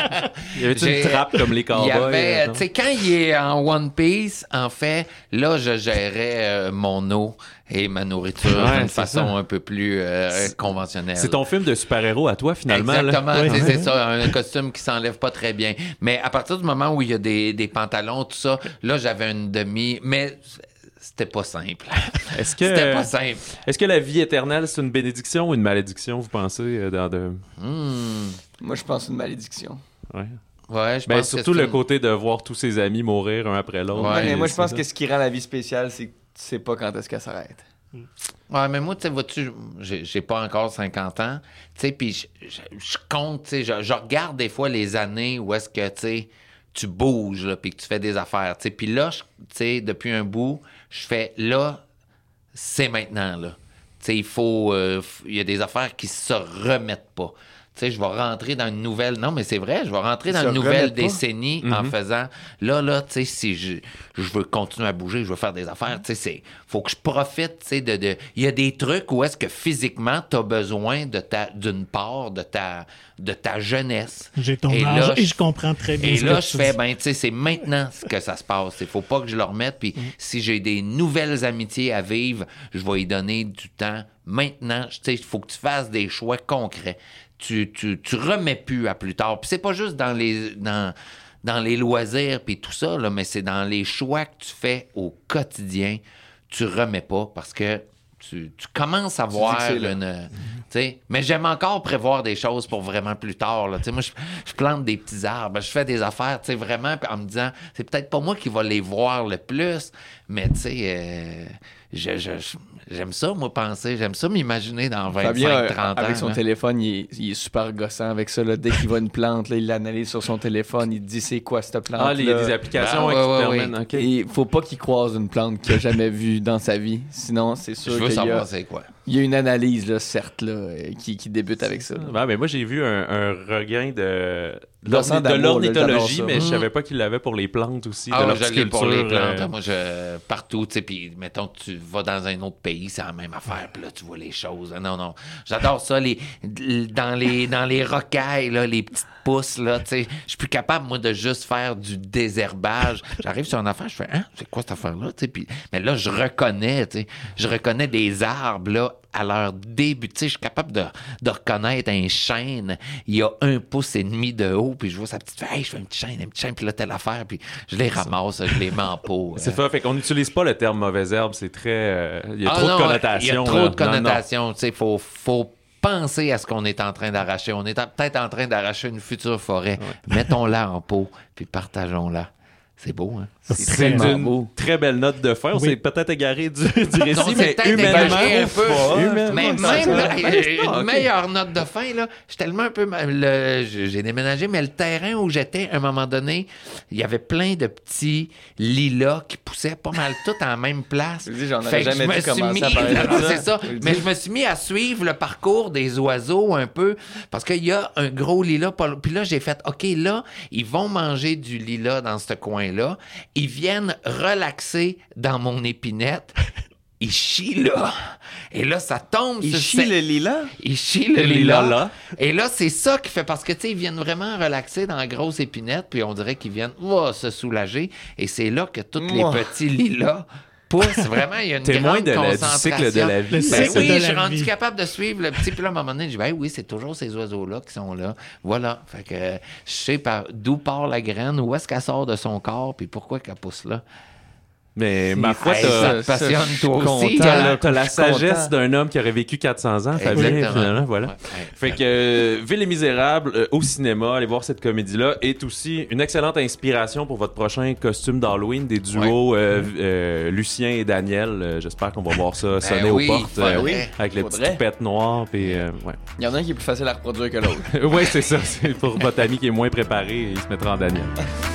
Il y avait J'ai- une trappe comme les Il cowboys. y avait, euh, tu sais, quand il est en One Piece, en fait, là, je gérais euh, mon eau et ma nourriture Ouais, d'une c'est façon ça. un peu plus euh, conventionnelle. C'est ton film de super-héros à toi, finalement. là. Exactement, Ouais. tu sais, Ouais. c'est ça, un costume qui s'enlève pas très bien. Mais à partir du moment où il y a des, des pantalons, tout ça, là, j'avais une demi... Mais c'était pas simple. Est-ce que, C'était pas simple. est-ce que la vie éternelle, c'est une bénédiction ou une malédiction, vous pensez? euh, Dans de... Hmm. Moi, je pense une malédiction. Ouais. Ouais, je Ben, pense surtout que le c'est une- côté de voir tous ses amis mourir un après l'autre. Ouais, mais moi, je c'est pense ça. que ce qui rend la vie spéciale, c'est que tu sais pas quand est-ce qu'elle s'arrête. Ouais, mais moi, tu sais, vois-tu, j'ai j'ai pas encore cinquante ans, tu sais, puis je, je- je compte, tu sais, je, je regarde des fois les années où est-ce que, tu sais, tu bouges, là, puis que tu fais des affaires, tu sais, puis là, je- tu sais, depuis un bout, je fais, là, c'est maintenant, là. Tu sais, il faut, euh, f- il y a des affaires qui se remettent pas. Tu sais, je vais rentrer dans une nouvelle... Non, mais c'est vrai, je vais rentrer Ils dans se une nouvelle remettent pas. décennie en faisant... Là, là, tu sais, si je, je veux continuer à bouger, je veux faire des affaires, tu sais, c'est... Faut que je profite, tu sais, de... de- Il y a des trucs où est-ce que physiquement, tu as besoin de ta, d'une part de ta, de ta jeunesse. J'ai ton Et âge là, et je- je comprends très bien Et ce là, que je tu fais, dis. ben, tu sais, c'est maintenant que ça se passe. Il faut pas que je le remette. Puis si j'ai des nouvelles amitiés à vivre, je vais y donner du temps. Maintenant, tu sais, il faut que tu fasses des choix concrets. Tu, tu, tu remets plus à plus tard. Puis c'est pas juste dans les, dans, dans les loisirs puis tout ça, là, mais c'est dans les choix que tu fais au quotidien. Tu remets pas parce que tu, tu commences à dis voir que c'est là. une... tu sais, mais j'aime encore prévoir des choses pour vraiment plus tard. Là. Tu sais, moi, je, je plante des petits arbres, je fais des affaires, tu sais, vraiment, puis en me disant, c'est peut-être pas moi qui va les voir le plus, mais tu sais, euh, je, je- je- j'aime ça, moi, penser, j'aime ça m'imaginer dans Fabien, vingt-cinq euh, trente ans. avec son là. téléphone, il est, il est super gossant avec ça. Là. Dès qu'il voit une plante, là, il l'analyse sur son téléphone. Il dit c'est quoi cette plante. Ah, les, des applications Ben, hein, qui ouais, te ouais, permettent... ok. Et faut pas qu'il croise une plante qu'il a jamais vue dans sa vie. Sinon, c'est sûr Je veux qu'il y savoir a, c'est quoi. il y a une analyse, là, certes, là, euh, qui, qui débute avec ça. là. Ben, mais moi, j'ai vu un, un regain de, Gossant de d'amour, là, l'ornithologie, j'adore ça. mais je Mm. savais pas qu'il l'avait pour les plantes aussi. de Ah, je l'ai l'horticulture, pour les plantes. euh, Moi, je partout, tu sais, puis mettons que tu vas dans un autre pays, c'est la même affaire, puis là, tu vois les choses. Non, non. J'adore ça, les, dans, les, dans les rocailles, là, les petites pousses, là, tu sais. Je suis plus capable, moi, de juste faire du désherbage. J'arrive sur une affaire, je fais, hein, c'est quoi cette affaire-là, tu sais, puis, mais là, je reconnais, tu sais, je reconnais des arbres, là, à leur début, tu sais, je suis capable de, de reconnaître un chêne, il y a un pouce et demi de haut, puis je vois sa petite fille, hey, je fais un petit chêne, un petit chêne, puis là, telle affaire, puis je les ramasse, je les mets en pot. C'est euh. ça, fait qu'on n'utilise pas le terme mauvaise herbe, c'est très... euh, il y a Ah trop non, de connotations. Il y a trop là. de Non, non. connotations, tu sais, faut, faut penser à ce qu'on est en train d'arracher. On est en- peut-être en train d'arracher une future forêt. Mettons-la en pot, puis partageons-la. C'est beau, hein? C'est tellement une beau. très belle note de fin. On Oui. s'est peut-être égaré du, du récit, On s'est mais peut-être humainement... égaré un peu. pas. Humainement, Mais ça, même ça, là, ça, euh, Ah, une ok. meilleure note de fin, là, je suis tellement un peu... mal- le- j'ai j'ai déménagé, mais le terrain où j'étais, à un moment donné, il y avait plein de petits lilas qui poussaient pas mal tous en la même place. Je dis, j'en Fait aurais que jamais je me dû suis commencer mis- à parler de Non, ça. c'est ça. Je le Mais dis. je me suis mis à suivre le parcours des oiseaux un peu, parce qu'il y a un gros lilas. pas- Puis là, j'ai fait, OK, là, ils vont manger du lilas dans ce coin-là. Ils viennent relaxer dans mon épinette. Ils chient là. Et là, ça tombe Il sur chie cette- le lilas. ils chient le Le lilas. lilas, là. Et là, c'est ça qui fait... Parce que, tu sais, ils viennent vraiment relaxer dans la grosse épinette, puis on dirait qu'ils viennent oh, se soulager. Et c'est là que tous Mouah. les petits lilas poussent. Vraiment, il y a une Témoin grande de la- du concentration. cycle de la vie. Le Ben cycle oui, de je la suis rendu vie. capable de suivre le petit. Puis là, à un moment donné, je dis, ben oui, c'est toujours ces oiseaux-là qui sont là. Voilà. Fait que euh, je sais par d'où part la graine, où est-ce qu'elle sort de son corps, puis pourquoi qu'elle pousse là. Mais ma foi, Hey, t'as... ça te ça, passionne, je suis toi aussi. content, T'as là. la, t'as la Je suis sagesse content. d'un homme qui aurait vécu quatre cents ans, Fabien, Exactement. finalement, voilà. Ouais, ouais. Fait que euh, Ville et Misérables euh, au cinéma, allez voir cette comédie-là, est aussi une excellente inspiration pour votre prochain costume d'Halloween, des duos euh, euh, Lucien et Daniel. Euh, J'espère qu'on va voir ça sonner oui, aux portes, ben euh, oui. avec le Faudrait. petit toupette noir, puis euh, ouais. Il y en a un qui est plus facile à reproduire que l'autre. ouais, c'est ça, c'est pour votre ami qui est moins préparé, il se mettra en Daniel.